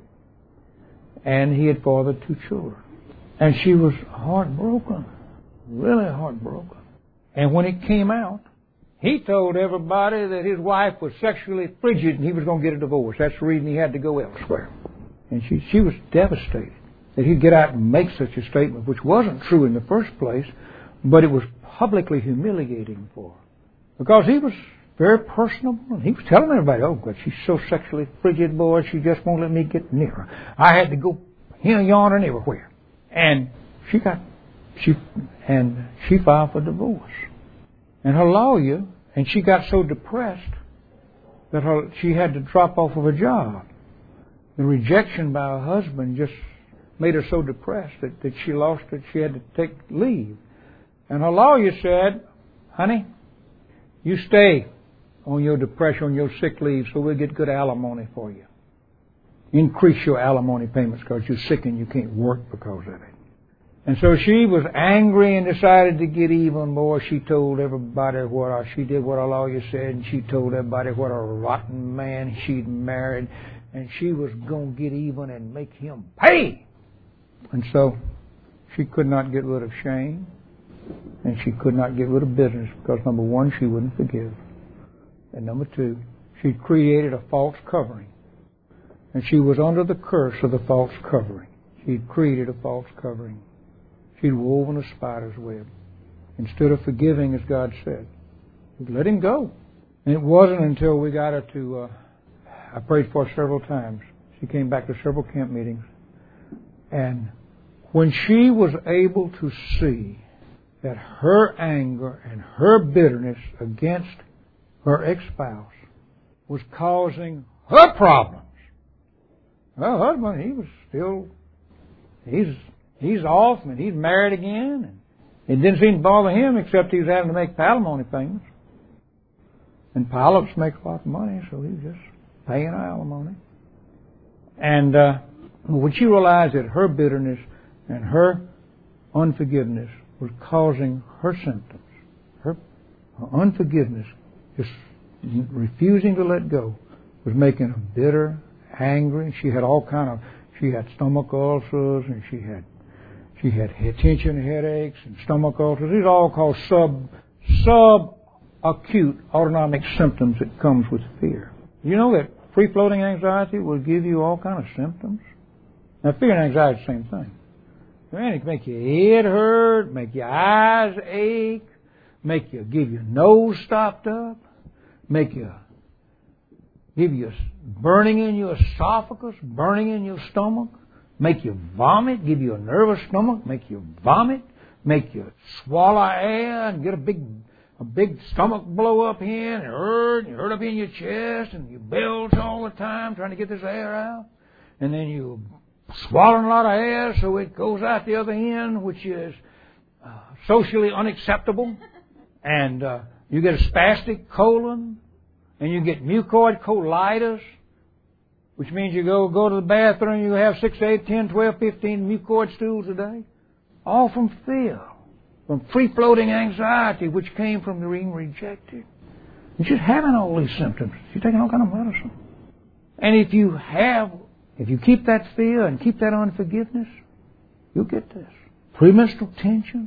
And he had fathered two children. And she was heartbroken. Really heartbroken. And when it came out, he told everybody that his wife was sexually frigid and he was going to get a divorce. That's the reason he had to go elsewhere. And she, she was devastated that he'd get out and make such a statement, which wasn't true in the first place, but it was publicly humiliating for her. Because he was very personable. And he was telling everybody, oh, God, she's so sexually frigid, boy, she just won't let me get near her. I had to go here, yonder, and everywhere. And she got, she, and she filed for divorce. And her lawyer, and she got so depressed that her, she had to drop off of a job. The rejection by her husband just made her so depressed that, that she lost it. She had to take leave. And her lawyer said, honey, you stay on your depression, on your sick leave, so we'll get good alimony for you. Increase your alimony payments because you're sick and you can't work because of it. And so she was angry and decided to get even more. She told everybody what uh, she did, what her lawyer said, and she told everybody what a rotten man she'd married, and she was going to get even and make him pay. And so she could not get rid of shame, and she could not get rid of bitterness because, number one, she wouldn't forgive. And number two, she created a false covering. And she was under the curse of the false covering. She'd created a false covering. She'd woven a spider's web. Instead of forgiving, as God said, let him go. And it wasn't until we got her to, uh, I prayed for her several times. She came back to several camp meetings. And when she was able to see that her anger and her bitterness against her ex-spouse was causing her problems. Her husband, he was still, he's he's off and he's married again. And it didn't seem to bother him except he was having to make alimony payments. And pilots make a lot of money, so he was just paying alimony. And uh, when she realized that her bitterness and her unforgiveness was causing her symptoms, her, her unforgiveness, just refusing to let go, was making her bitter, angry. She had all kind of, she had stomach ulcers, and she had she had tension headaches and stomach ulcers. These are all called sub sub-acute autonomic symptoms that comes with fear. You know that free-floating anxiety will give you all kind of symptoms? Now, fear and anxiety is the same thing. Man, it can make your head hurt, make your eyes ache, make you give your nose stopped up, make you give you burning in your esophagus, burning in your stomach, make you vomit, give you a nervous stomach, make you vomit, make you swallow air and get a big a big stomach blow up here and it hurt, and you hurt up in your chest, and you belch all the time trying to get this air out, and then you swallowing a lot of air so it goes out the other end, which is uh, socially unacceptable, and uh, you get a spastic colon, and you get mucoid colitis, which means you go go to the bathroom, you have six, eight, ten, twelve, fifteen mucoid stools a day, all from fear, from free-floating anxiety, which came from being rejected. You're just having all these symptoms. You're taking all kind of medicine. And if you have, if you keep that fear and keep that unforgiveness, you'll get this. Premenstrual tension.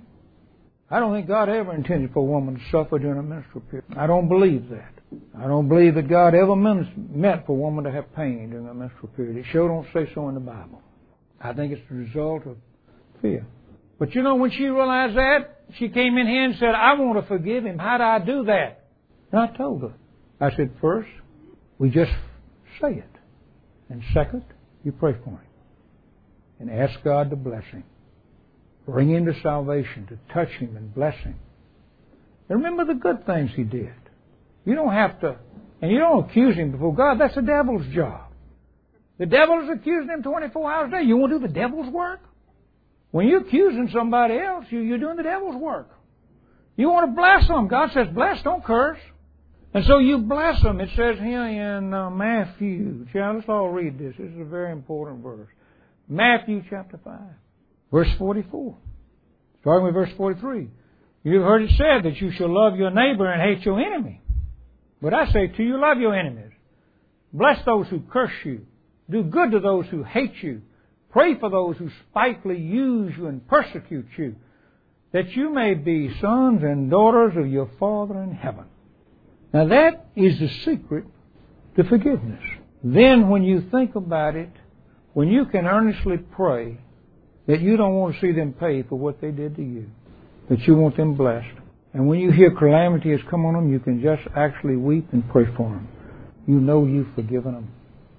I don't think God ever intended for a woman to suffer during a menstrual period. I don't believe that. I don't believe that God ever meant for a woman to have pain during a menstrual period. It sure don't say so in the Bible. I think it's the result of fear. But you know, when she realized that, she came in here and said, I want to forgive him. How do I do that? And I told her. I said, first, we just say it. And second, you pray for him. And ask God to bless him. Bring him to salvation, to touch him and bless him. And remember the good things he did. You don't have to, and you don't accuse him before God. That's the devil's job. The devil is accusing him twenty-four hours a day. You want to do the devil's work? When you're accusing somebody else, you, you're doing the devil's work. You want to bless them. God says, bless, don't curse. And so you bless them. It says here in uh, Matthew. Yeah, let's all read this. This is a very important verse. Matthew chapter five, verse forty-four. Starting with verse forty-three. You've heard it said that you shall love your neighbor and hate your enemy. But I say to you, love your enemies. Bless those who curse you. Do good to those who hate you. Pray for those who spitefully use you and persecute you, that you may be sons and daughters of your Father in heaven. Now that is the secret to forgiveness. Then when you think about it, when you can earnestly pray that you don't want to see them pay for what they did to you, that you want them blessed, and when you hear calamity has come on them, you can just actually weep and pray for them. You know you've forgiven them.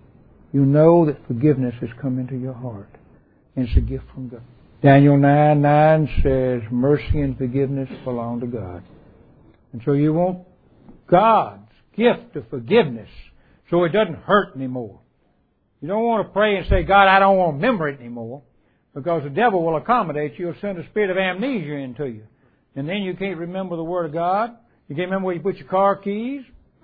You know that forgiveness has come into your heart. And it's a gift from God. Daniel nine nine says, mercy and forgiveness belong to God. And so you want God's gift of forgiveness so it doesn't hurt anymore. You don't want to pray and say, God, I don't want to remember it anymore, because the devil will accommodate you. He'll send a spirit of amnesia into you. And then you can't remember the Word of God. You can't remember where you put your car keys.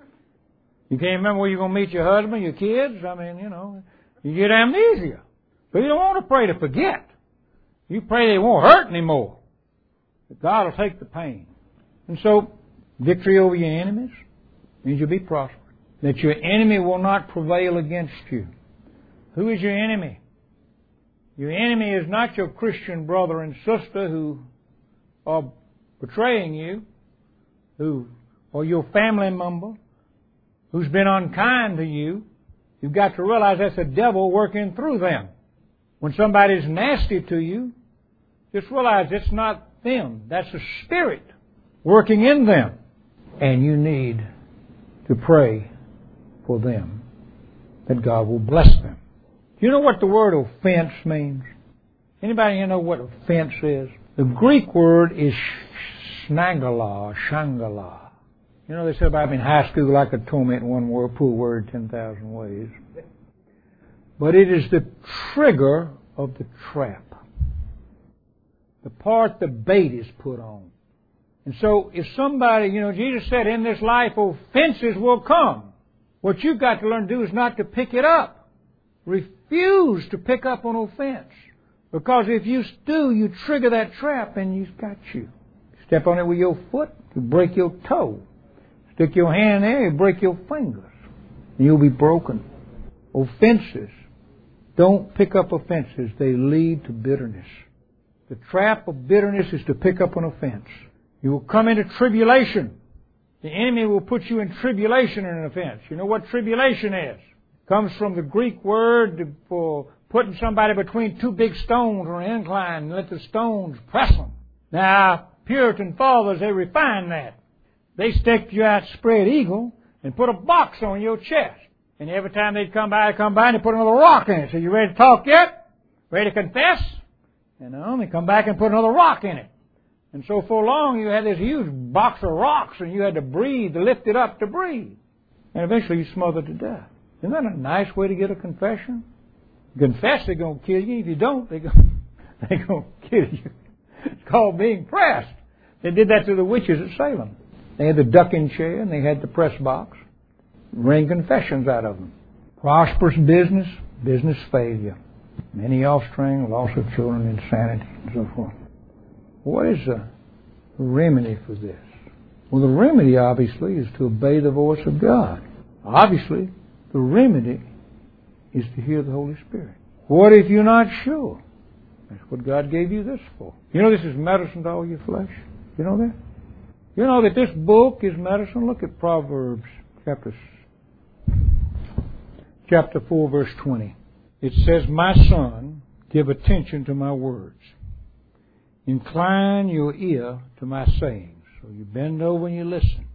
You can't remember where you're going to meet your husband, your kids. I mean, you know, you get amnesia. So you don't want to pray to forget. You pray they won't hurt anymore. That God will take the pain. And so, victory over your enemies means you'll be prosperous. That your enemy will not prevail against you. Who is your enemy? Your enemy is not your Christian brother and sister who are betraying you, who, or your family member who's been unkind to you. You've got to realize that's the devil working through them. When somebody's nasty to you, just realize it's not them. That's the Spirit working in them. And you need to pray for them that God will bless them. Do you know what the word offense means? Anybody here know what offense is? The Greek word is snagala, shangala. You know, they said about me in high school, I could torment one word, poor word, ten thousand ways. But it is the trigger of the trap. The part the bait is put on. And so if somebody, you know, Jesus said in this life offenses will come. What you've got to learn to do is not to pick it up. Refuse to pick up an offense. Because if you do, you trigger that trap and you've got you. Step on it with your foot, you break your toe. Stick your hand there, you break your fingers. And you'll be broken. Offenses. Don't pick up offenses. They lead to bitterness. The trap of bitterness is to pick up an offense. You will come into tribulation. The enemy will put you in tribulation in an offense. You know what tribulation is? It comes from the Greek word for putting somebody between two big stones on an incline and let the stones press them. Now, Puritan fathers, they refine that. They stick you out spread eagle and put a box on your chest. And every time they'd come by, they'd come by and they'd put another rock in it. So, you ready to talk yet? Ready to confess? And then they come back and put another rock in it. And so for long you had this huge box of rocks and you had to breathe, to lift it up to breathe. And eventually you smothered to death. Isn't that a nice way to get a confession? Confess, they're going to kill you. If you don't, they're going, they're going to kill you. It's called being pressed. They did that to the witches at Salem. They had the ducking chair and they had the press box. Wring confessions out of them. Prosperous business, business failure. Many offspring, loss of children, insanity, and so forth. What is the remedy for this? Well, the remedy, obviously, is to obey the voice of God. Obviously, the remedy is to hear the Holy Spirit. What if you're not sure? That's what God gave you this for. You know this is medicine to all your flesh? You know that? You know that this book is medicine? Look at Proverbs chapter, chapter four, verse twenty. It says, "My son, give attention to my words. Incline your ear to my sayings." So you bend over and you listen.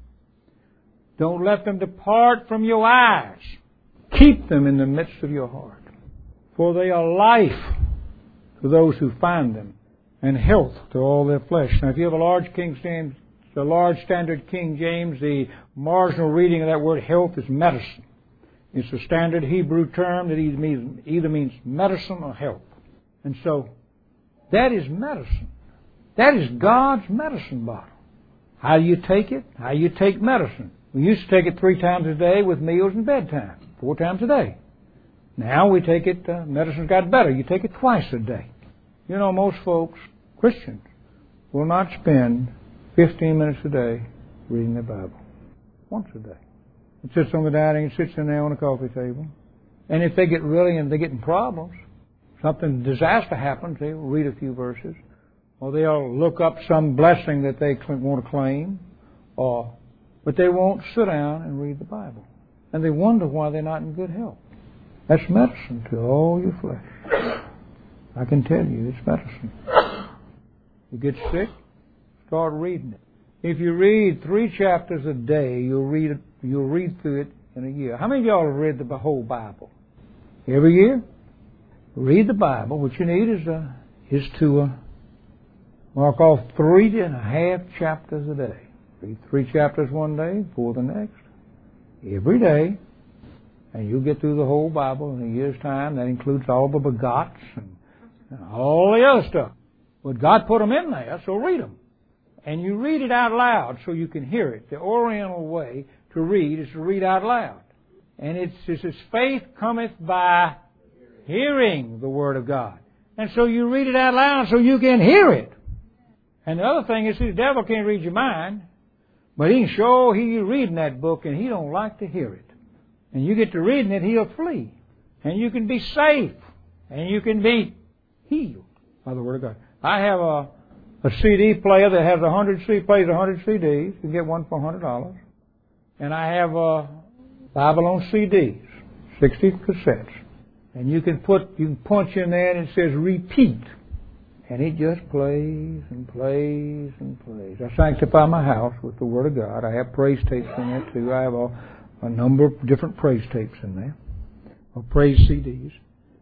"Don't let them depart from your eyes. Keep them in the midst of your heart. For they are life to those who find them, and health to all their flesh." Now, if you have a large King James, the large standard King James, the marginal reading of that word health is medicine. It's a standard Hebrew term that either means, either means medicine or health. And so, that is medicine. That is God's medicine bottle. How do you take it? How do you take medicine? We used to take it three times a day with meals and bedtime. Four times a day. Now we take it, uh, medicine's got better. You take it twice a day. You know, most folks, Christians, will not spend fifteen minutes a day reading the Bible. Once a day. It sits on the dining, it sits in there on the coffee table. And if they get really, and they get in problems, something, disaster happens, they'll read a few verses. Or they'll look up some blessing that they want to claim. Or, but they won't sit down and read the Bible. And they wonder why they're not in good health. That's medicine to all your flesh. I can tell you, it's medicine. You get sick, start reading it. If you read three chapters a day, you'll read it, you'll read through it in a year. How many of y'all have read the whole Bible? Every year? Read the Bible. What you need is uh, is to uh, mark off three and a half chapters a day. Read three chapters one day, four the next. Every day. And you'll get through the whole Bible in a year's time. That includes all the begots and, and all the other stuff. But God put them in there, so read them. And you read it out loud so you can hear it. The Oriental way to read is to read out loud. And it's, it says, faith cometh by hearing the Word of God. And so you read it out loud so you can hear it. And the other thing is, see, the devil can't read your mind, but he can sure hear you reading that book, and he don't like to hear it. And you get to reading it, he'll flee. And you can be safe. And you can be healed by the Word of God. I have a, a C D player that has a hundred C plays a hundred C Ds. You can get one for a hundred dollars. And I have a Bible on C Ds, sixty cassettes. And you can put, you can punch in there and it says repeat. And it just plays and plays and plays. I sanctify my house with the Word of God. I have praise tapes in there too. I have a, a number of different praise tapes in there, or praise C Ds.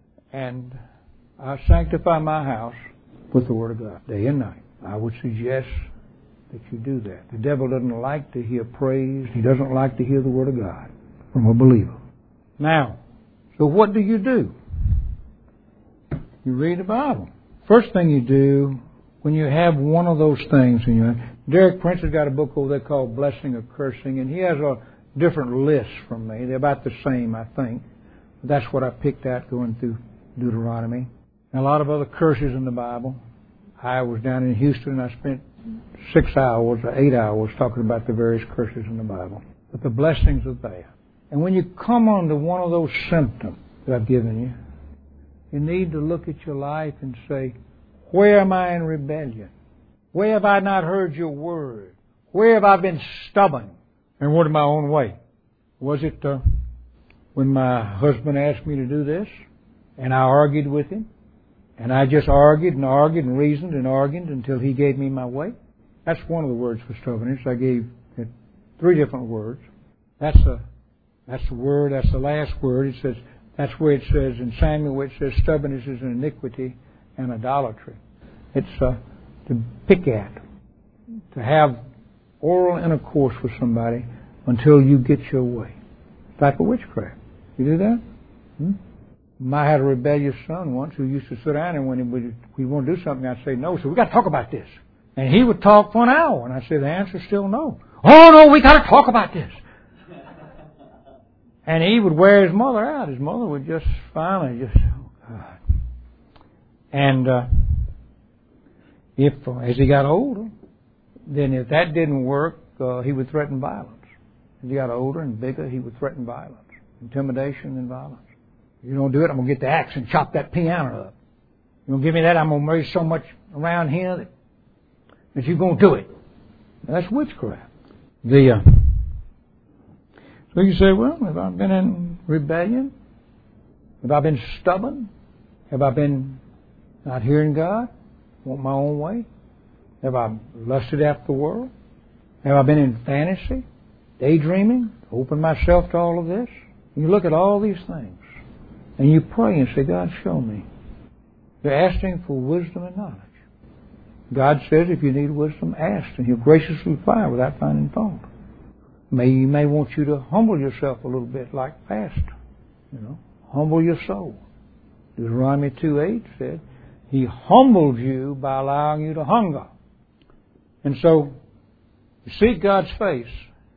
And I sanctify my house with the Word of God, day and night. I would suggest that you do that. The devil doesn't like to hear praise. He doesn't like to hear the Word of God from a believer. Now, so what do you do? You read the Bible. First thing you do when you have one of those things in your... Derek Prince has got a book over there called Blessing or Cursing, and he has a different list from me. They're about the same, I think. That's what I picked out going through Deuteronomy. And a lot of other curses in the Bible. I was down in Houston and I spent six hours or eight hours talking about the various curses in the Bible. But the blessings are there. And when you come onto one of those symptoms that I've given you, you need to look at your life and say, where am I in rebellion? Where have I not heard your word? Where have I been stubborn and went my own way? Was it uh, when my husband asked me to do this and I argued with him? And I just argued and argued and reasoned and argued until he gave me my way? That's one of the words for stubbornness. I gave it three different words. That's a that's the word, that's the last word. It says, that's where it says in Samuel where it says stubbornness is an iniquity and idolatry. It's uh, to pick at, to have oral intercourse with somebody until you get your way. It's type of witchcraft. You do that? Hmm? I had a rebellious son once who used to sit down and when he would, we want to do something, I'd say no. So we got to talk about this. And he would talk for an hour. And I said, the answer's still no. Oh, no, we got to talk about this. And he would wear his mother out. His mother would just finally just, oh, God. And uh, if, uh, as he got older, then if that didn't work, uh, he would threaten violence. As he got older and bigger, he would threaten violence, intimidation and violence. If you don't do it, I'm going to get the axe and chop that piano up. You don't give me that, I'm going to raise so much around here that, that you're going to do it. Now, that's witchcraft. The... Uh, So you say, well, have I been in rebellion? Have I been stubborn? Have I been not hearing God? Want my own way? Have I lusted after the world? Have I been in fantasy? Daydreaming? Open myself to all of this? And you look at all these things. And you pray and say, God, show me. You're asking for wisdom and knowledge. God says if you need wisdom, ask, and He'll graciously reply without finding fault. May He may want you to humble yourself a little bit like pastor. You know, humble your soul. Deuteronomy two eight said, He humbled you by allowing you to hunger. And so, you seek God's face,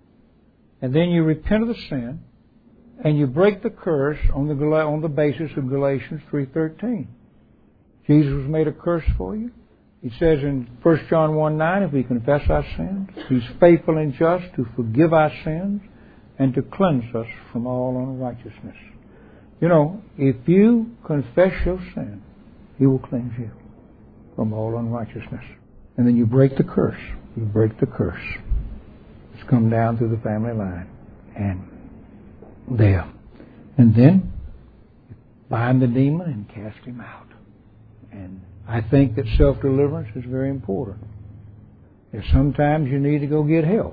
and then you repent of the sin, and you break the curse on the on the basis of Galatians three thirteen. Jesus was made a curse for you. He says in First John one nine, if we confess our sins, He's faithful and just to forgive our sins and to cleanse us from all unrighteousness. You know, if you confess your sin, He will cleanse you from all unrighteousness. And then you break the curse. You break the curse. It's come down through the family line. And there. And then you bind the demon and cast him out. And I think that self-deliverance is very important. And sometimes you need to go get help.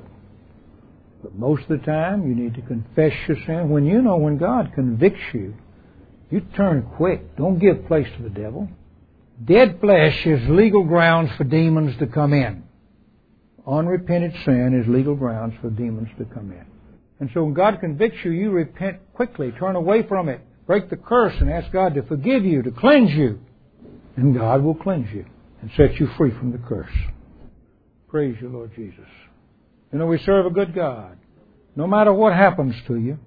But most of the time, you need to confess your sin. When you know when God convicts you, you turn quick. Don't give place to the devil. Dead flesh is legal grounds for demons to come in. Unrepented sin is legal grounds for demons to come in. And so when God convicts you, you repent quickly. Turn away from it. Break the curse and ask God to forgive you, to cleanse you. And God will cleanse you and set you free from the curse. Praise you, Lord Jesus. You know, we serve a good God. No matter what happens to you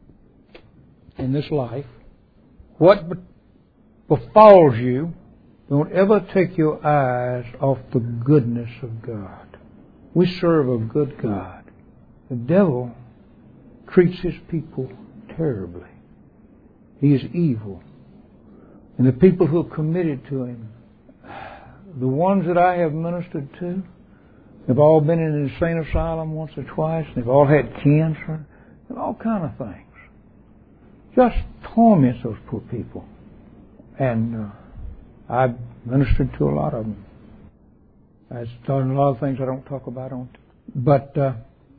in this life, what befalls you, don't ever take your eyes off the goodness of God. We serve a good God. The devil treats his people terribly. He is evil. And the people who are committed to him, the ones that I have ministered to, have all been in an insane asylum once or twice. They've all had cancer and all kind of things. Just torments those poor people. And uh, I've ministered to a lot of them. I've done a lot of things I don't talk about on. But uh,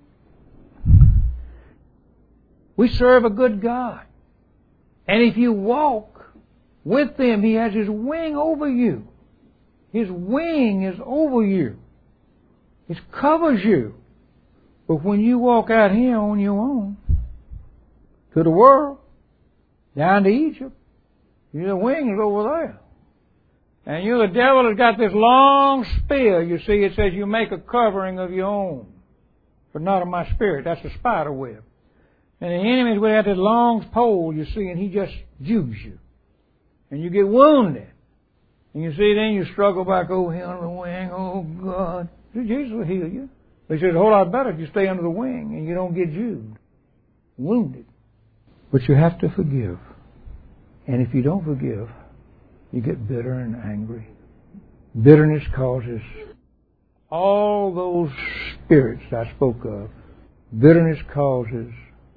we serve a good God. And if you walk with Him, He has His wing over you. His wing is over you. It covers you. But when you walk out here on your own, to the world, down to Egypt, you're the wings over there. And you, the devil has got this long spear. You see, it says you make a covering of your own, but not of my spirit. That's a spider web. And the enemy's got this long pole, you see, and he just jukes you. And you get wounded. And you see, then you struggle back over here under the wing. Oh, God. Jesus will heal you. But he says, a whole lot better if you stay under the wing and you don't get juked, wounded. But you have to forgive. And if you don't forgive, you get bitter and angry. Bitterness causes all those spirits I spoke of. Bitterness causes,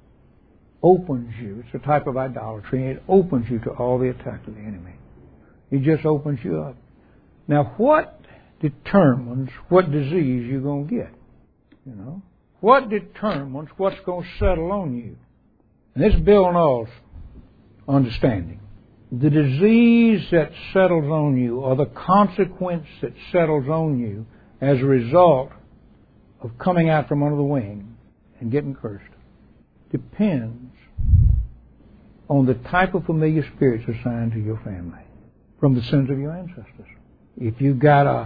opens you. It's a type of idolatry. It opens you to all the attack of the enemy. It just opens you up. Now, what determines what disease you're going to get? You know, what determines what's going to settle on you? And this is Bill Null's understanding. The disease that settles on you, or the consequence that settles on you as a result of coming out from under the wing and getting cursed, depends on the type of familiar spirits assigned to your family from the sins of your ancestors. If you've got a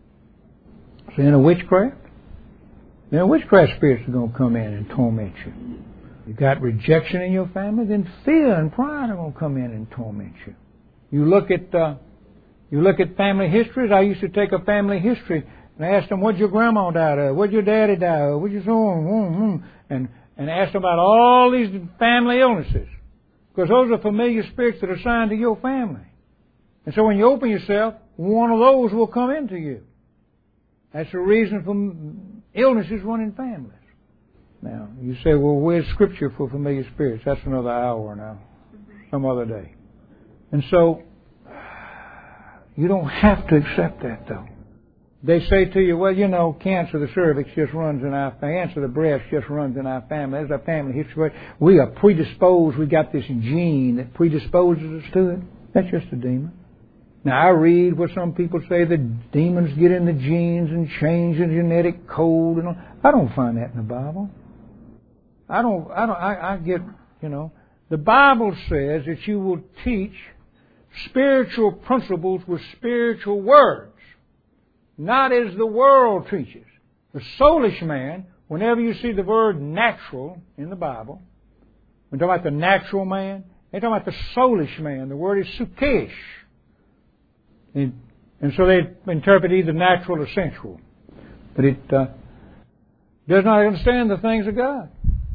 sin of witchcraft, then witchcraft spirits are going to come in and torment you. You've got rejection in your family, then fear and pride are going to come in and torment you. You look at uh, you look at family histories. I used to take a family history and ask them, what'd your grandma die of? What'd your daddy die of? What'd your son? And, and ask them about all these family illnesses. Because those are familiar spirits that are assigned to your family. And so when you open yourself, one of those will come into you. That's the reason for illnesses running families. Now, you say, well, where's Scripture for familiar spirits? That's another hour now, some other day. And so, you don't have to accept that, though. They say to you, well, you know, cancer of the cervix just runs in our family. Cancer of the breast just runs in our family. There's our family history. We are predisposed. We got this gene that predisposes us to it. That's just a demon. Now, I read where some people say that demons get in the genes and change the genetic code and all. I don't find that in the Bible. I don't, I don't, I, I get, you know, the Bible says that you will teach spiritual principles with spiritual words, not as the world teaches. The soulish man, whenever you see the word natural in the Bible, when talking about the natural man, they're talking about the soulish man. The word is sukesh. And, and so they interpret either natural or sensual. But it uh, does not understand the things of God.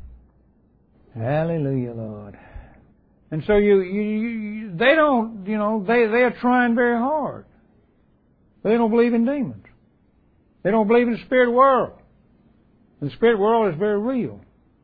Hallelujah, Lord. And so you, you, you they don't, you know, they, they are trying very hard. But they don't believe in demons. They don't believe in the spirit world. And the spirit world is very real.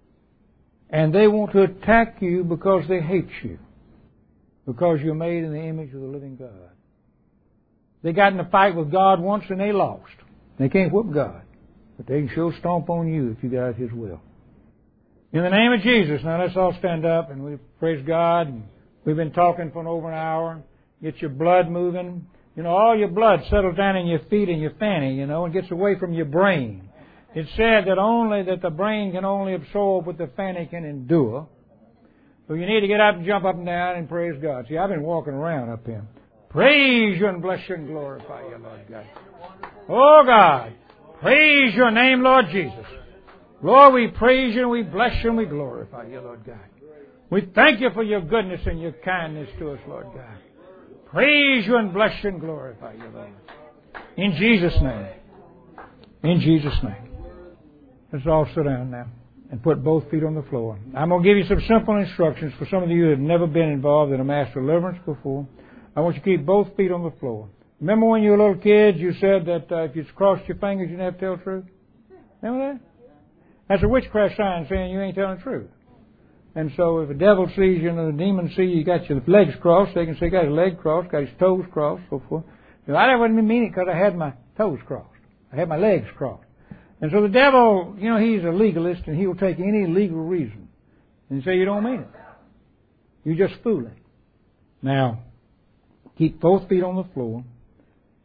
And they want to attack you because they hate you. Because you're made in the image of the living God. They got in a fight with God once and they lost. They can't whoop God. But they can sure stomp on you if you got His will. In the name of Jesus, now let's all stand up and we praise God. And we've been talking for over an hour. Get your blood moving. You know, all your blood settles down in your feet and your fanny, you know, and gets away from your brain. It's said that only that the brain can only absorb what the fanny can endure. So you need to get up and jump up and down and praise God. See, I've been walking around up here. Praise you and bless you and glorify you, Lord God. Oh God, praise your name, Lord Jesus. Lord, we praise you and we bless you and we glorify you, Lord God. We thank you for your goodness and your kindness to us, Lord God. Praise you and bless you and glorify you, Lord. In Jesus' name. In Jesus' name. Let's all sit down now and put both feet on the floor. I'm going to give you some simple instructions for some of you who have never been involved in a mass deliverance before. I want you to keep both feet on the floor. Remember when you were little kids, you said that uh, if you crossed your fingers, you didn't have to tell the truth? Remember that? That's a witchcraft sign saying you ain't telling the truth. And so if a devil sees you and the demon sees you, you got your legs crossed, they can say, got his leg crossed, got his toes crossed, so forth. Now, I didn't mean it because I had my toes crossed. I had my legs crossed. And so the devil, you know, he's a legalist and he'll take any legal reason and say you don't mean it. You're just fooling. Now, keep both feet on the floor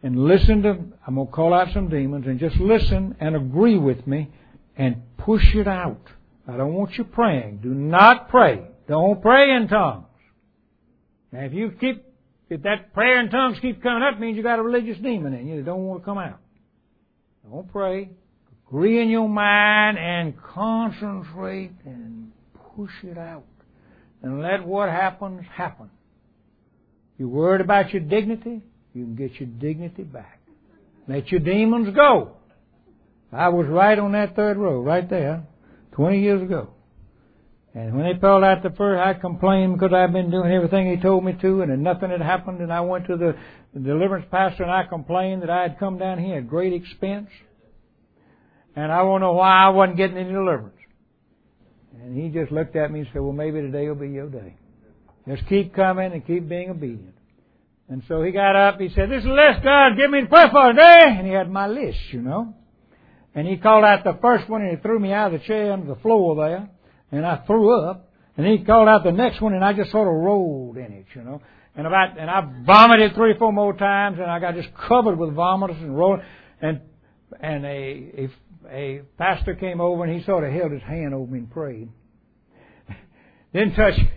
and listen to, I'm going to call out some demons, and just listen and agree with me and push it out. I don't want you praying. Do not pray. Don't pray in tongues. Now, if you keep, if that prayer in tongues keep coming up, it means you got a religious demon in you that don't want to come out. Don't pray. Agree in your mind and concentrate and push it out. And let what happens, happen. You're worried about your dignity? You can get your dignity back. Let your demons go. I was right on that third row, right there, twenty years ago. And when they pulled out the first, I complained because I'd been doing everything he told me to, and then nothing had happened. And I went to the, the deliverance pastor, and I complained that I had come down here at great expense. And I want to know why I wasn't getting any deliverance. And he just looked at me and said, well, maybe today will be your day. Just keep coming and keep being obedient. And so he got up, he said, this is the list God give me to pray for today. And he had my list, you know. And he called out the first one, and he threw me out of the chair onto the floor there. And I threw up. And he called out the next one, and I just sort of rolled in it, you know. And about and I vomited three or four more times, and I got just covered with vomits and rolling. And and a, a a pastor came over, and he sort of held his hand over me and prayed. Didn't touch me.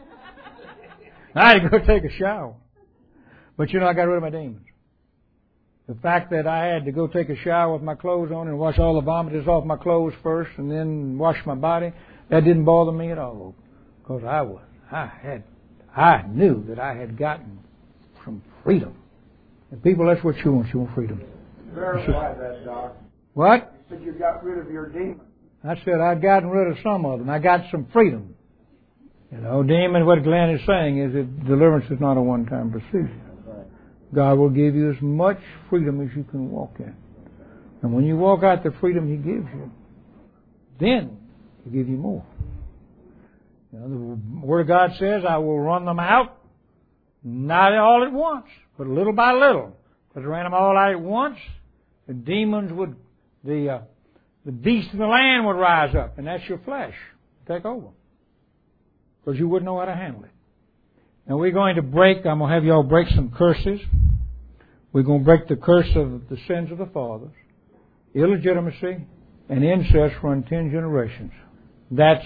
I had to go take a shower. But you know, I got rid of my demons. The fact that I had to go take a shower with my clothes on and wash all the vomits off my clothes first and then wash my body, that didn't bother me at all. Because I was, I had, I knew that I had gotten some freedom. And people, that's what you want. You want freedom. Verify that, Doc. What? You said you got rid of your demons. I said I'd gotten rid of some of them. I got some freedom. You know, demon, what Glenn is saying is that deliverance is not a one-time procedure. God will give you as much freedom as you can walk in. And when you walk out the freedom He gives you, then He'll give you more. You know, the Word of God says, I will run them out, not all at once, but little by little. If I ran them all out at once, the demons would, the uh, the beast of the land would rise up, and that's your flesh. Take over. Because you wouldn't know how to handle it. Now we're going to break, I'm going to have you all break some curses. We're going to break the curse of the sins of the fathers, illegitimacy, and incest run ten generations. That's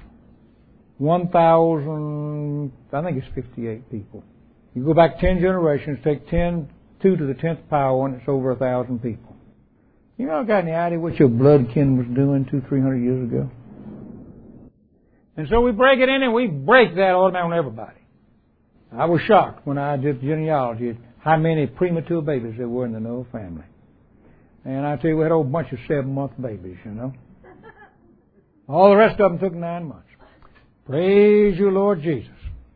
one thousand, I think it's fifty-eight people. You go back ten generations, take ten, two to the tenth power, and it's over a thousand people. You know, got any idea what your blood kin was doing two, three hundred years ago? And so we break it in, and we break that automatically on everybody. I was shocked when I did genealogy how many premature babies there were in the Noah family. And I tell you, we had a whole bunch of seven-month babies, you know. All the rest of them took nine months. Praise you, Lord Jesus.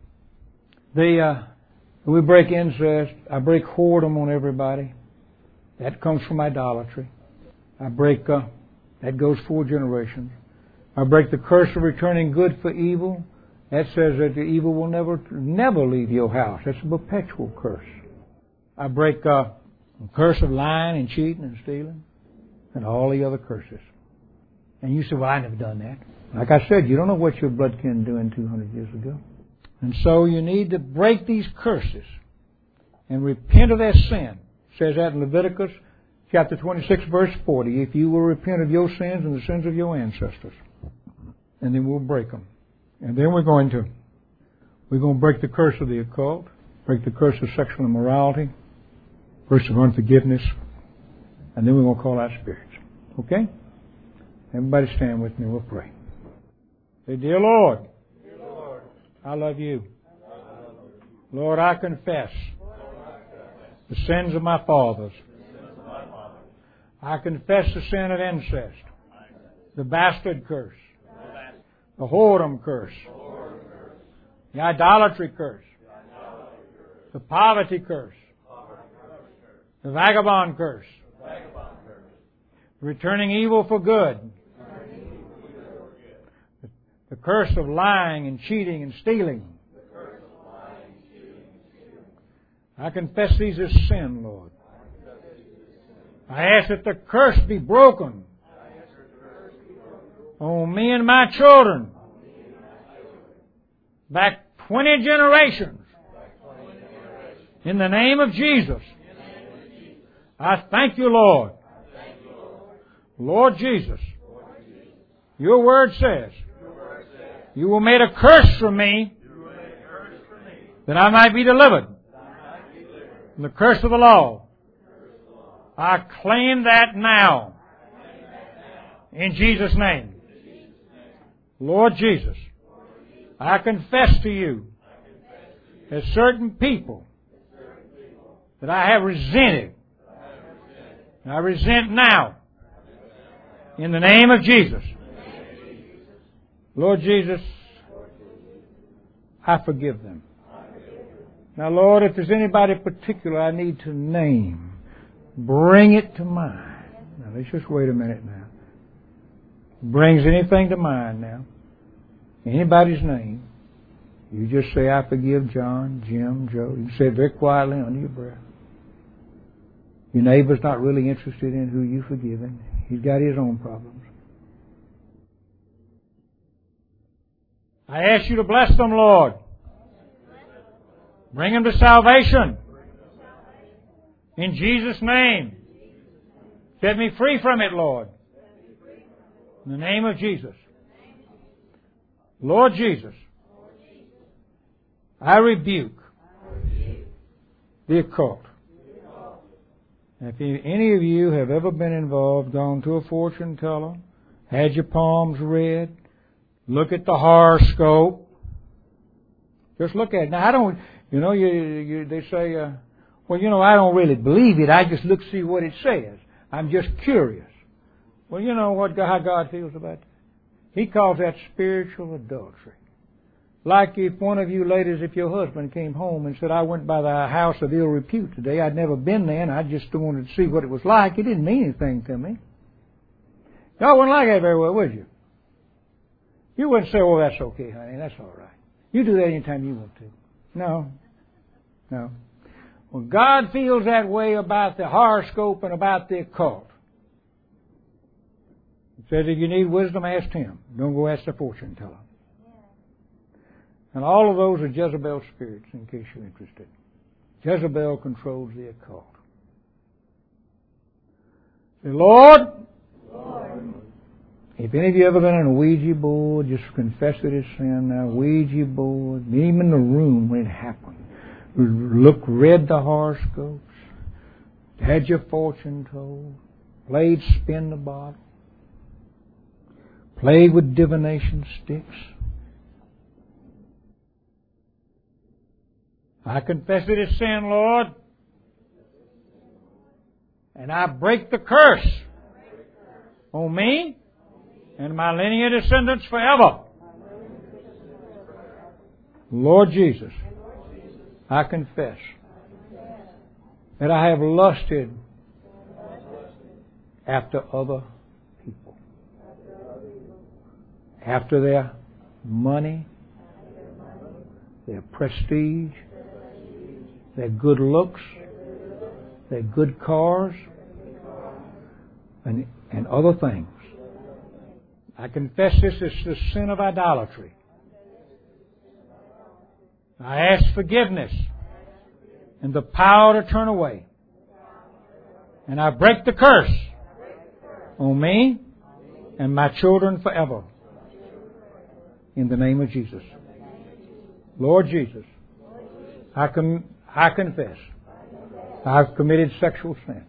The uh, we break incest. I break whoredom on everybody. That comes from idolatry. I break, uh, that goes four generations. I break the curse of returning good for evil. That says that the evil will never, never leave your house. That's a perpetual curse. I break uh, the curse of lying and cheating and stealing and all the other curses. And you say, well, I never done that. Like I said, you don't know what your blood kin doing two hundred years ago. And so you need to break these curses and repent of their sin. It says that in Leviticus chapter twenty-six, verse forty. If you will repent of your sins and the sins of your ancestors, and then we'll break them. And then we're going to we're going to break the curse of the occult, break the curse of sexual immorality, curse of unforgiveness, and then we're going to call out spirits. Okay? Everybody stand with me. We'll pray. Say, dear Lord, dear Lord, I love you. I love you. Lord, I confess the sins of my fathers. I confess the sin of incest, the bastard curse, the whoredom curse, the idolatry curse, the poverty curse, the vagabond curse, returning evil for good, the curse of lying and cheating and stealing. I confess these as sin, Lord. I ask that the curse be broken on me and my children back twenty generations in the name of Jesus. I thank you, Lord. Lord Jesus, your word says, you will make a curse from me that I might be delivered from the curse of the law. I claim that now in Jesus' name. Lord Jesus, I confess to you that certain people that I have resented, and I resent now, in the name of Jesus. Lord Jesus, I forgive them. Now, Lord, if there's anybody particular I need to name, bring it to mind. Now, let's just wait a minute now. Brings anything to mind now, anybody's name, you just say, I forgive John, Jim, Joe. You can say it very quietly under your breath. Your neighbor's not really interested in who you've forgiven. He's got his own problems. I ask you to bless them, Lord. Bring them to salvation. In Jesus' name. Set me free from it, Lord. In the name of Jesus. Lord Jesus, I rebuke the occult. If any of you have ever been involved, gone to a fortune teller, had your palms read, look at the horoscope, just look at it. Now, I don't, you know, you, you, they say, uh, well, you know, I don't really believe it. I just look to see what it says. I'm just curious. Well, you know what, how God feels about that? He calls that spiritual adultery. Like if one of you ladies, if your husband came home and said, I went by the house of ill repute today, I'd never been there, and I just wanted to see what it was like. It didn't mean anything to me. Y'all wouldn't like that very well, would you? You wouldn't say, oh, that's okay, honey, that's all right. You do that anytime you want to. No. No. Well, God feels that way about the horoscope and about the occult. He says if you need wisdom, ask Him. Don't go ask the fortune teller. And all of those are Jezebel spirits, in case you're interested. Jezebel controls the occult. Say, Lord, Lord, if any of you ever been on a Ouija board, just confess it as sin now. Ouija board, even in the room when it happened. Look, read the horoscopes, had your fortune told, played spin the bottle, played with divination sticks. I confess it as sin, Lord, and I break the curse on me and my lineal descendants forever. Lord Jesus, I confess that I have lusted after other people, after their money, their prestige, their good looks, their good cars, and, and other things. I confess this as the sin of idolatry. I ask forgiveness and the power to turn away. And I break the curse on me and my children forever. In the name of Jesus. Lord Jesus, I, com- I confess I've committed sexual sin.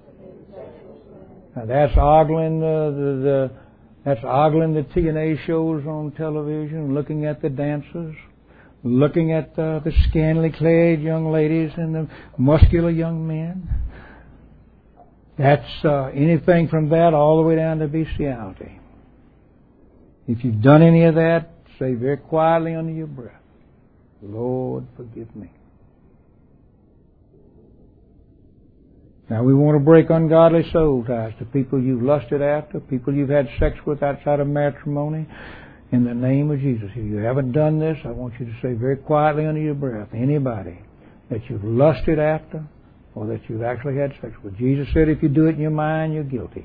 Now that's ogling the, the, the that's ogling the T N A shows on television, looking at the dancers, looking at the, the scantily clad young ladies and the muscular young men. That's uh, anything from that all the way down to bestiality. If you've done any of that, say very quietly under your breath, Lord, forgive me. Now we want to break ungodly soul ties to people you've lusted after, people you've had sex with outside of matrimony. In the name of Jesus, if you haven't done this, I want you to say very quietly under your breath, anybody that you've lusted after or that you've actually had sex with. Jesus said if you do it in your mind, you're guilty.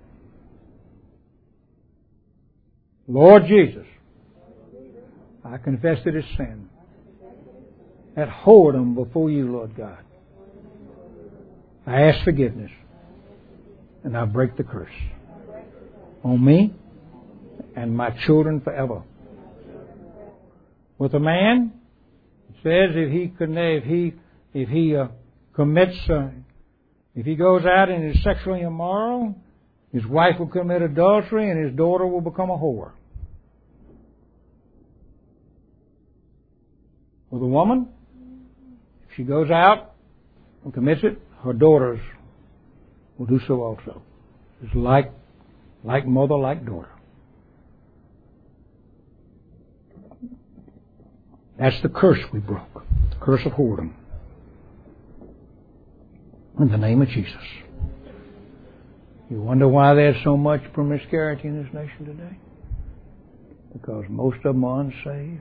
Lord Jesus, I confess it as sin. That whoredom before you, Lord God. I ask forgiveness. And I break the curse on me and my children forever. With a man, it says if he if he if he uh, commits uh, if he goes out and is sexually immoral, his wife will commit adultery and his daughter will become a whore. With a woman, if she goes out and commits it, her daughters will do so also. It's like, like mother, like daughter. That's the curse we broke. The curse of whoredom. In the name of Jesus. You wonder why there's so much promiscuity in this nation today? Because most of them are unsaved.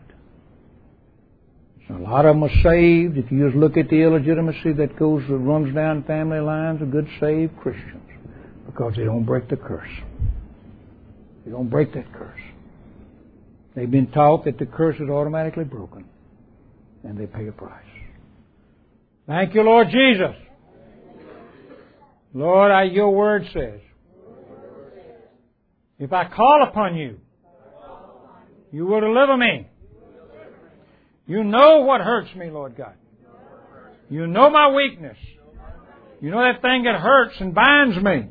A lot of them are saved. If you just look at the illegitimacy that goes, that runs down family lines of good saved Christians, because they don't break the curse. They don't break that curse. They've been taught that the curse is automatically broken, and they pay a price. Thank you, Lord Jesus. Lord, I, your word says, if I call upon you, you will deliver me. You know what hurts me, Lord God. You know my weakness. You know that thing that hurts and binds me.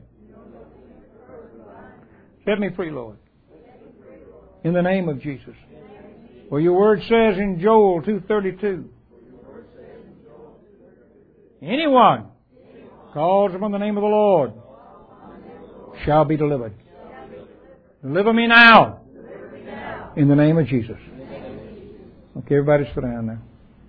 Set me free, Lord. In the name of Jesus. For your word says in Joel two thirty-two, anyone calls upon the name of the Lord shall be delivered. Deliver me now. In the name of Jesus. Okay, everybody sit down now.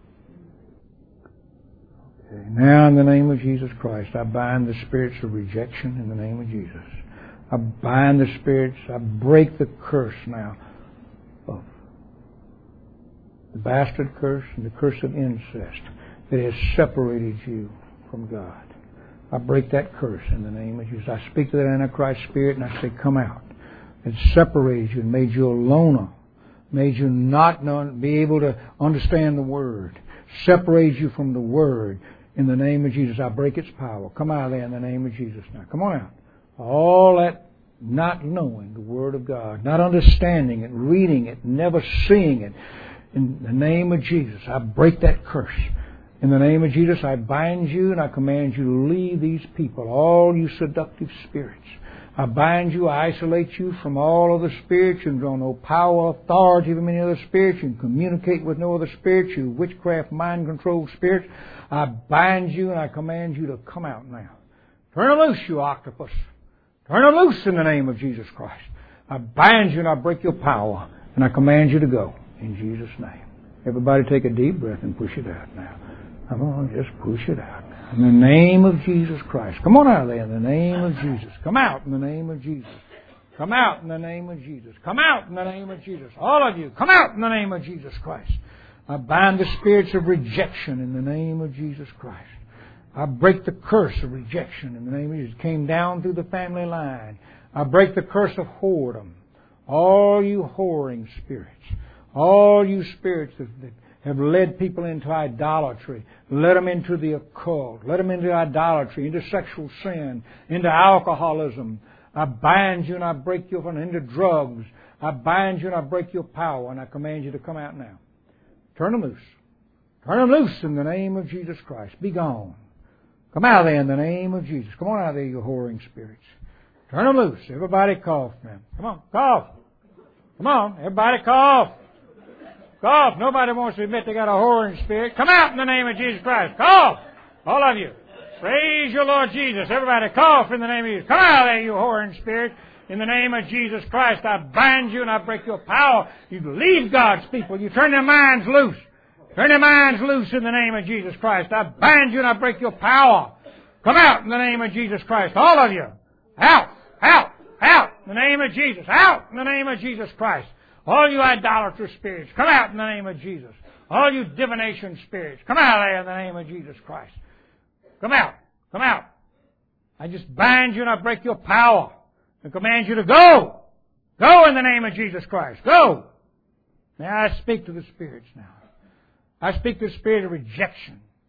Okay, now in the name of Jesus Christ, I bind the spirits of rejection in the name of Jesus. I bind the spirits, I break the curse now of the bastard curse and the curse of incest that has separated you from God. I break that curse in the name of Jesus. I speak to that Antichrist spirit and I say, come out. It separated you and made you a loner. Made you not know, be able to understand the Word. Separates you from the Word. In the name of Jesus, I break its power. Come out of there in the name of Jesus now. Come on out. All that not knowing the Word of God, not understanding it, reading it, never seeing it. In the name of Jesus, I break that curse. In the name of Jesus, I bind you and I command you to leave these people, all you seductive spirits. I bind you, I isolate you from all other spirits. You draw no power, authority from any other spirits. You can communicate with no other spirits. You witchcraft, mind-controlled spirits. I bind you and I command you to come out now. Turn them loose, you octopus. Turn them loose in the name of Jesus Christ. I bind you and I break your power. And I command you to go in Jesus' name. Everybody take a deep breath and push it out now. Come on, just push it out now. In the name of Jesus Christ. Come on out of there in the name of Jesus. Come out in the name of Jesus. Come out in the name of Jesus. Come out in the name of Jesus. All of you, come out in the name of Jesus Christ. I bind the spirits of rejection in the name of Jesus Christ. I break the curse of rejection in the name of Jesus. It came down through the family line. I break the curse of whoredom. All you whoring spirits. All you spirits that, that have led people into idolatry, led them into the occult, led them into idolatry, into sexual sin, into alcoholism. I bind you and I break you into drugs. I bind you and I break your power and I command you to come out now. Turn them loose. Turn them loose in the name of Jesus Christ. Be gone. Come out of there in the name of Jesus. Come on out of there, you whoring spirits. Turn them loose. Everybody cough now. Come on, cough. Come on, everybody cough. Cough. Nobody wants to admit they got a whoring spirit. Come out in the name of Jesus Christ. Cough. All of you. Praise your Lord Jesus. Everybody cough in the name of Jesus. Come out of there, you whoring spirit. In the name of Jesus Christ, I bind you and I break your power. You leave God's people. You turn their minds loose. Turn their minds loose in the name of Jesus Christ. I bind you and I break your power. Come out in the name of Jesus Christ. All of you. Out. Out. Out. In the name of Jesus. Out in the name of Jesus Christ. All you idolatrous spirits, come out in the name of Jesus. All you divination spirits, come out of there in the name of Jesus Christ. Come out. Come out. I just bind you and I break your power and command you to go. Go in the name of Jesus Christ. Go. Now I speak to the spirits now. I speak to the spirit of rejection.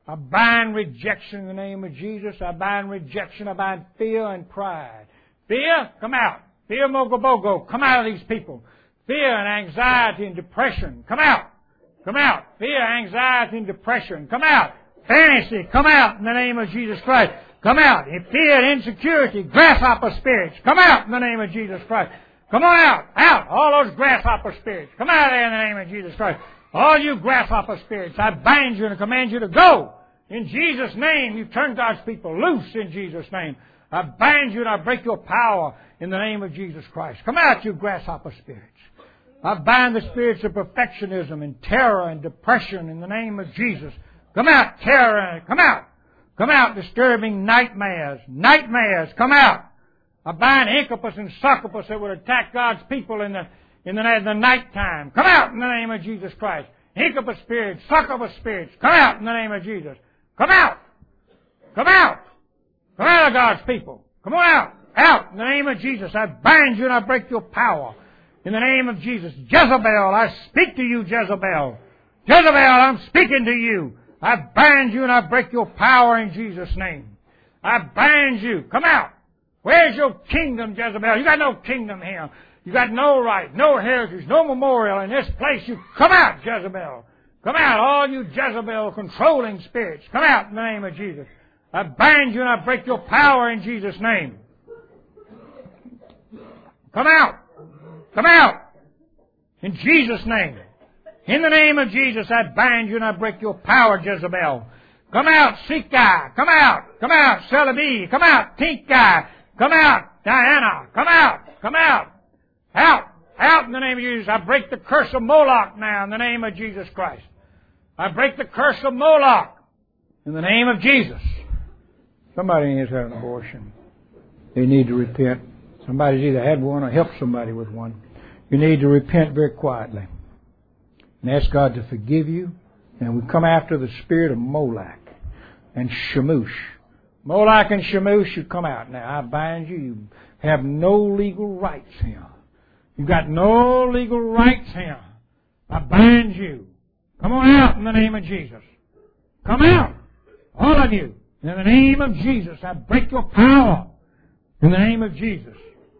I bind rejection in the name of Jesus. I bind rejection. I bind fear and pride. Fear, come out. Fear, mogobogo, come out of these people. Fear and anxiety and depression, come out. Come out. Fear, anxiety, and depression, come out. Fantasy, come out in the name of Jesus Christ. Come out. Fear, insecurity, grasshopper spirits, come out in the name of Jesus Christ. Come on out. Out. All those grasshopper spirits, come out of there in the name of Jesus Christ. All you grasshopper spirits, I bind you and command you to go. In Jesus' name, you turn God's people loose in Jesus' name. I bind you and I break your power in the name of Jesus Christ. Come out, you grasshopper spirits. I bind the spirits of perfectionism and terror and depression in the name of Jesus. Come out, terror, come out. Come out, disturbing nightmares. Nightmares, come out. I bind incubus and succubus that would attack God's people in the in the, in the night time. Come out in the name of Jesus Christ. Incubus spirits, succubus spirits, come out in the name of Jesus. Come out. Come out. Come out of God's people. Come on out. Out in the name of Jesus. I bind you and I break your power. In the name of Jesus. Jezebel, I speak to you, Jezebel. Jezebel, I'm speaking to you. I bind you and I break your power in Jesus' name. I bind you. Come out. Where's your kingdom, Jezebel? You got no kingdom here. You got no right, no heritage, no memorial in this place. You come out, Jezebel. Come out, all you Jezebel controlling spirits. Come out in the name of Jesus. I bind you and I break your power in Jesus' name. Come out. Come out. In Jesus' name. In the name of Jesus, I bind you and I break your power, Jezebel. Come out, Sika. Come out. Come out, Celebi. Come out, Tinka. Come out, Diana. Come out. Come out. Out. Out in the name of Jesus. I break the curse of Moloch now in the name of Jesus Christ. I break the curse of Moloch in the name of Jesus. Somebody has had an abortion. They need to repent. Somebody's either had one or helped somebody with one. You need to repent very quietly and ask God to forgive you. And we come after the spirit of Moloch and Shamush. Moloch and Shamush, you come out now. I bind you. You have no legal rights here. You've got no legal rights here. I bind you. Come on out in the name of Jesus. Come out. All of you. In the name of Jesus, I break your power. In the name of Jesus.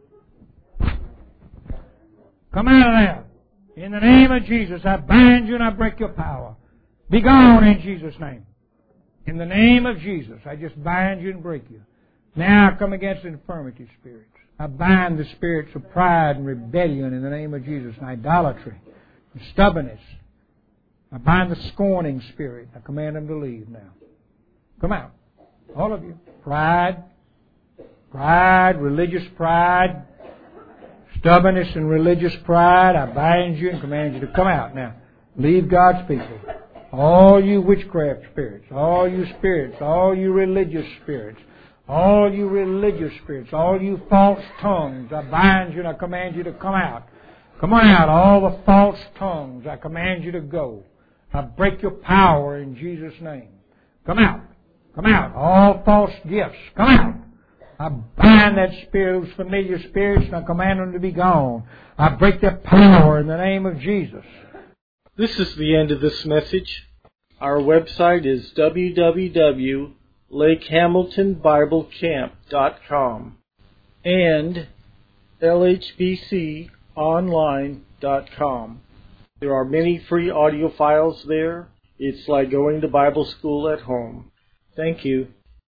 Come out of there. In the name of Jesus, I bind you and I break your power. Be gone in Jesus' name. In the name of Jesus, I just bind you and break you. Now I come against infirmity spirits. I bind the spirits of pride and rebellion in the name of Jesus, and idolatry and stubbornness. I bind the scorning spirit. I command them to leave now. Come out. All of you. Pride. Pride, religious pride. Stubbornness and religious pride. I bind you and command you to come out now. Leave God's people. All you witchcraft spirits. All you spirits. All you religious spirits. All you religious spirits. All you false tongues. I bind you and I command you to come out. Come on out. All the false tongues. I command you to go. I break your power in Jesus' name. Come out. Come out. All false gifts. Come out. I bind that spirit, those familiar spirits, and I command them to be gone. I break their power in the name of Jesus. This is the end of this message. Our website is w w w dot lake hamilton bible camp dot com and l h b c online dot com. There are many free audio files there. It's like going to Bible school at home. Thank you.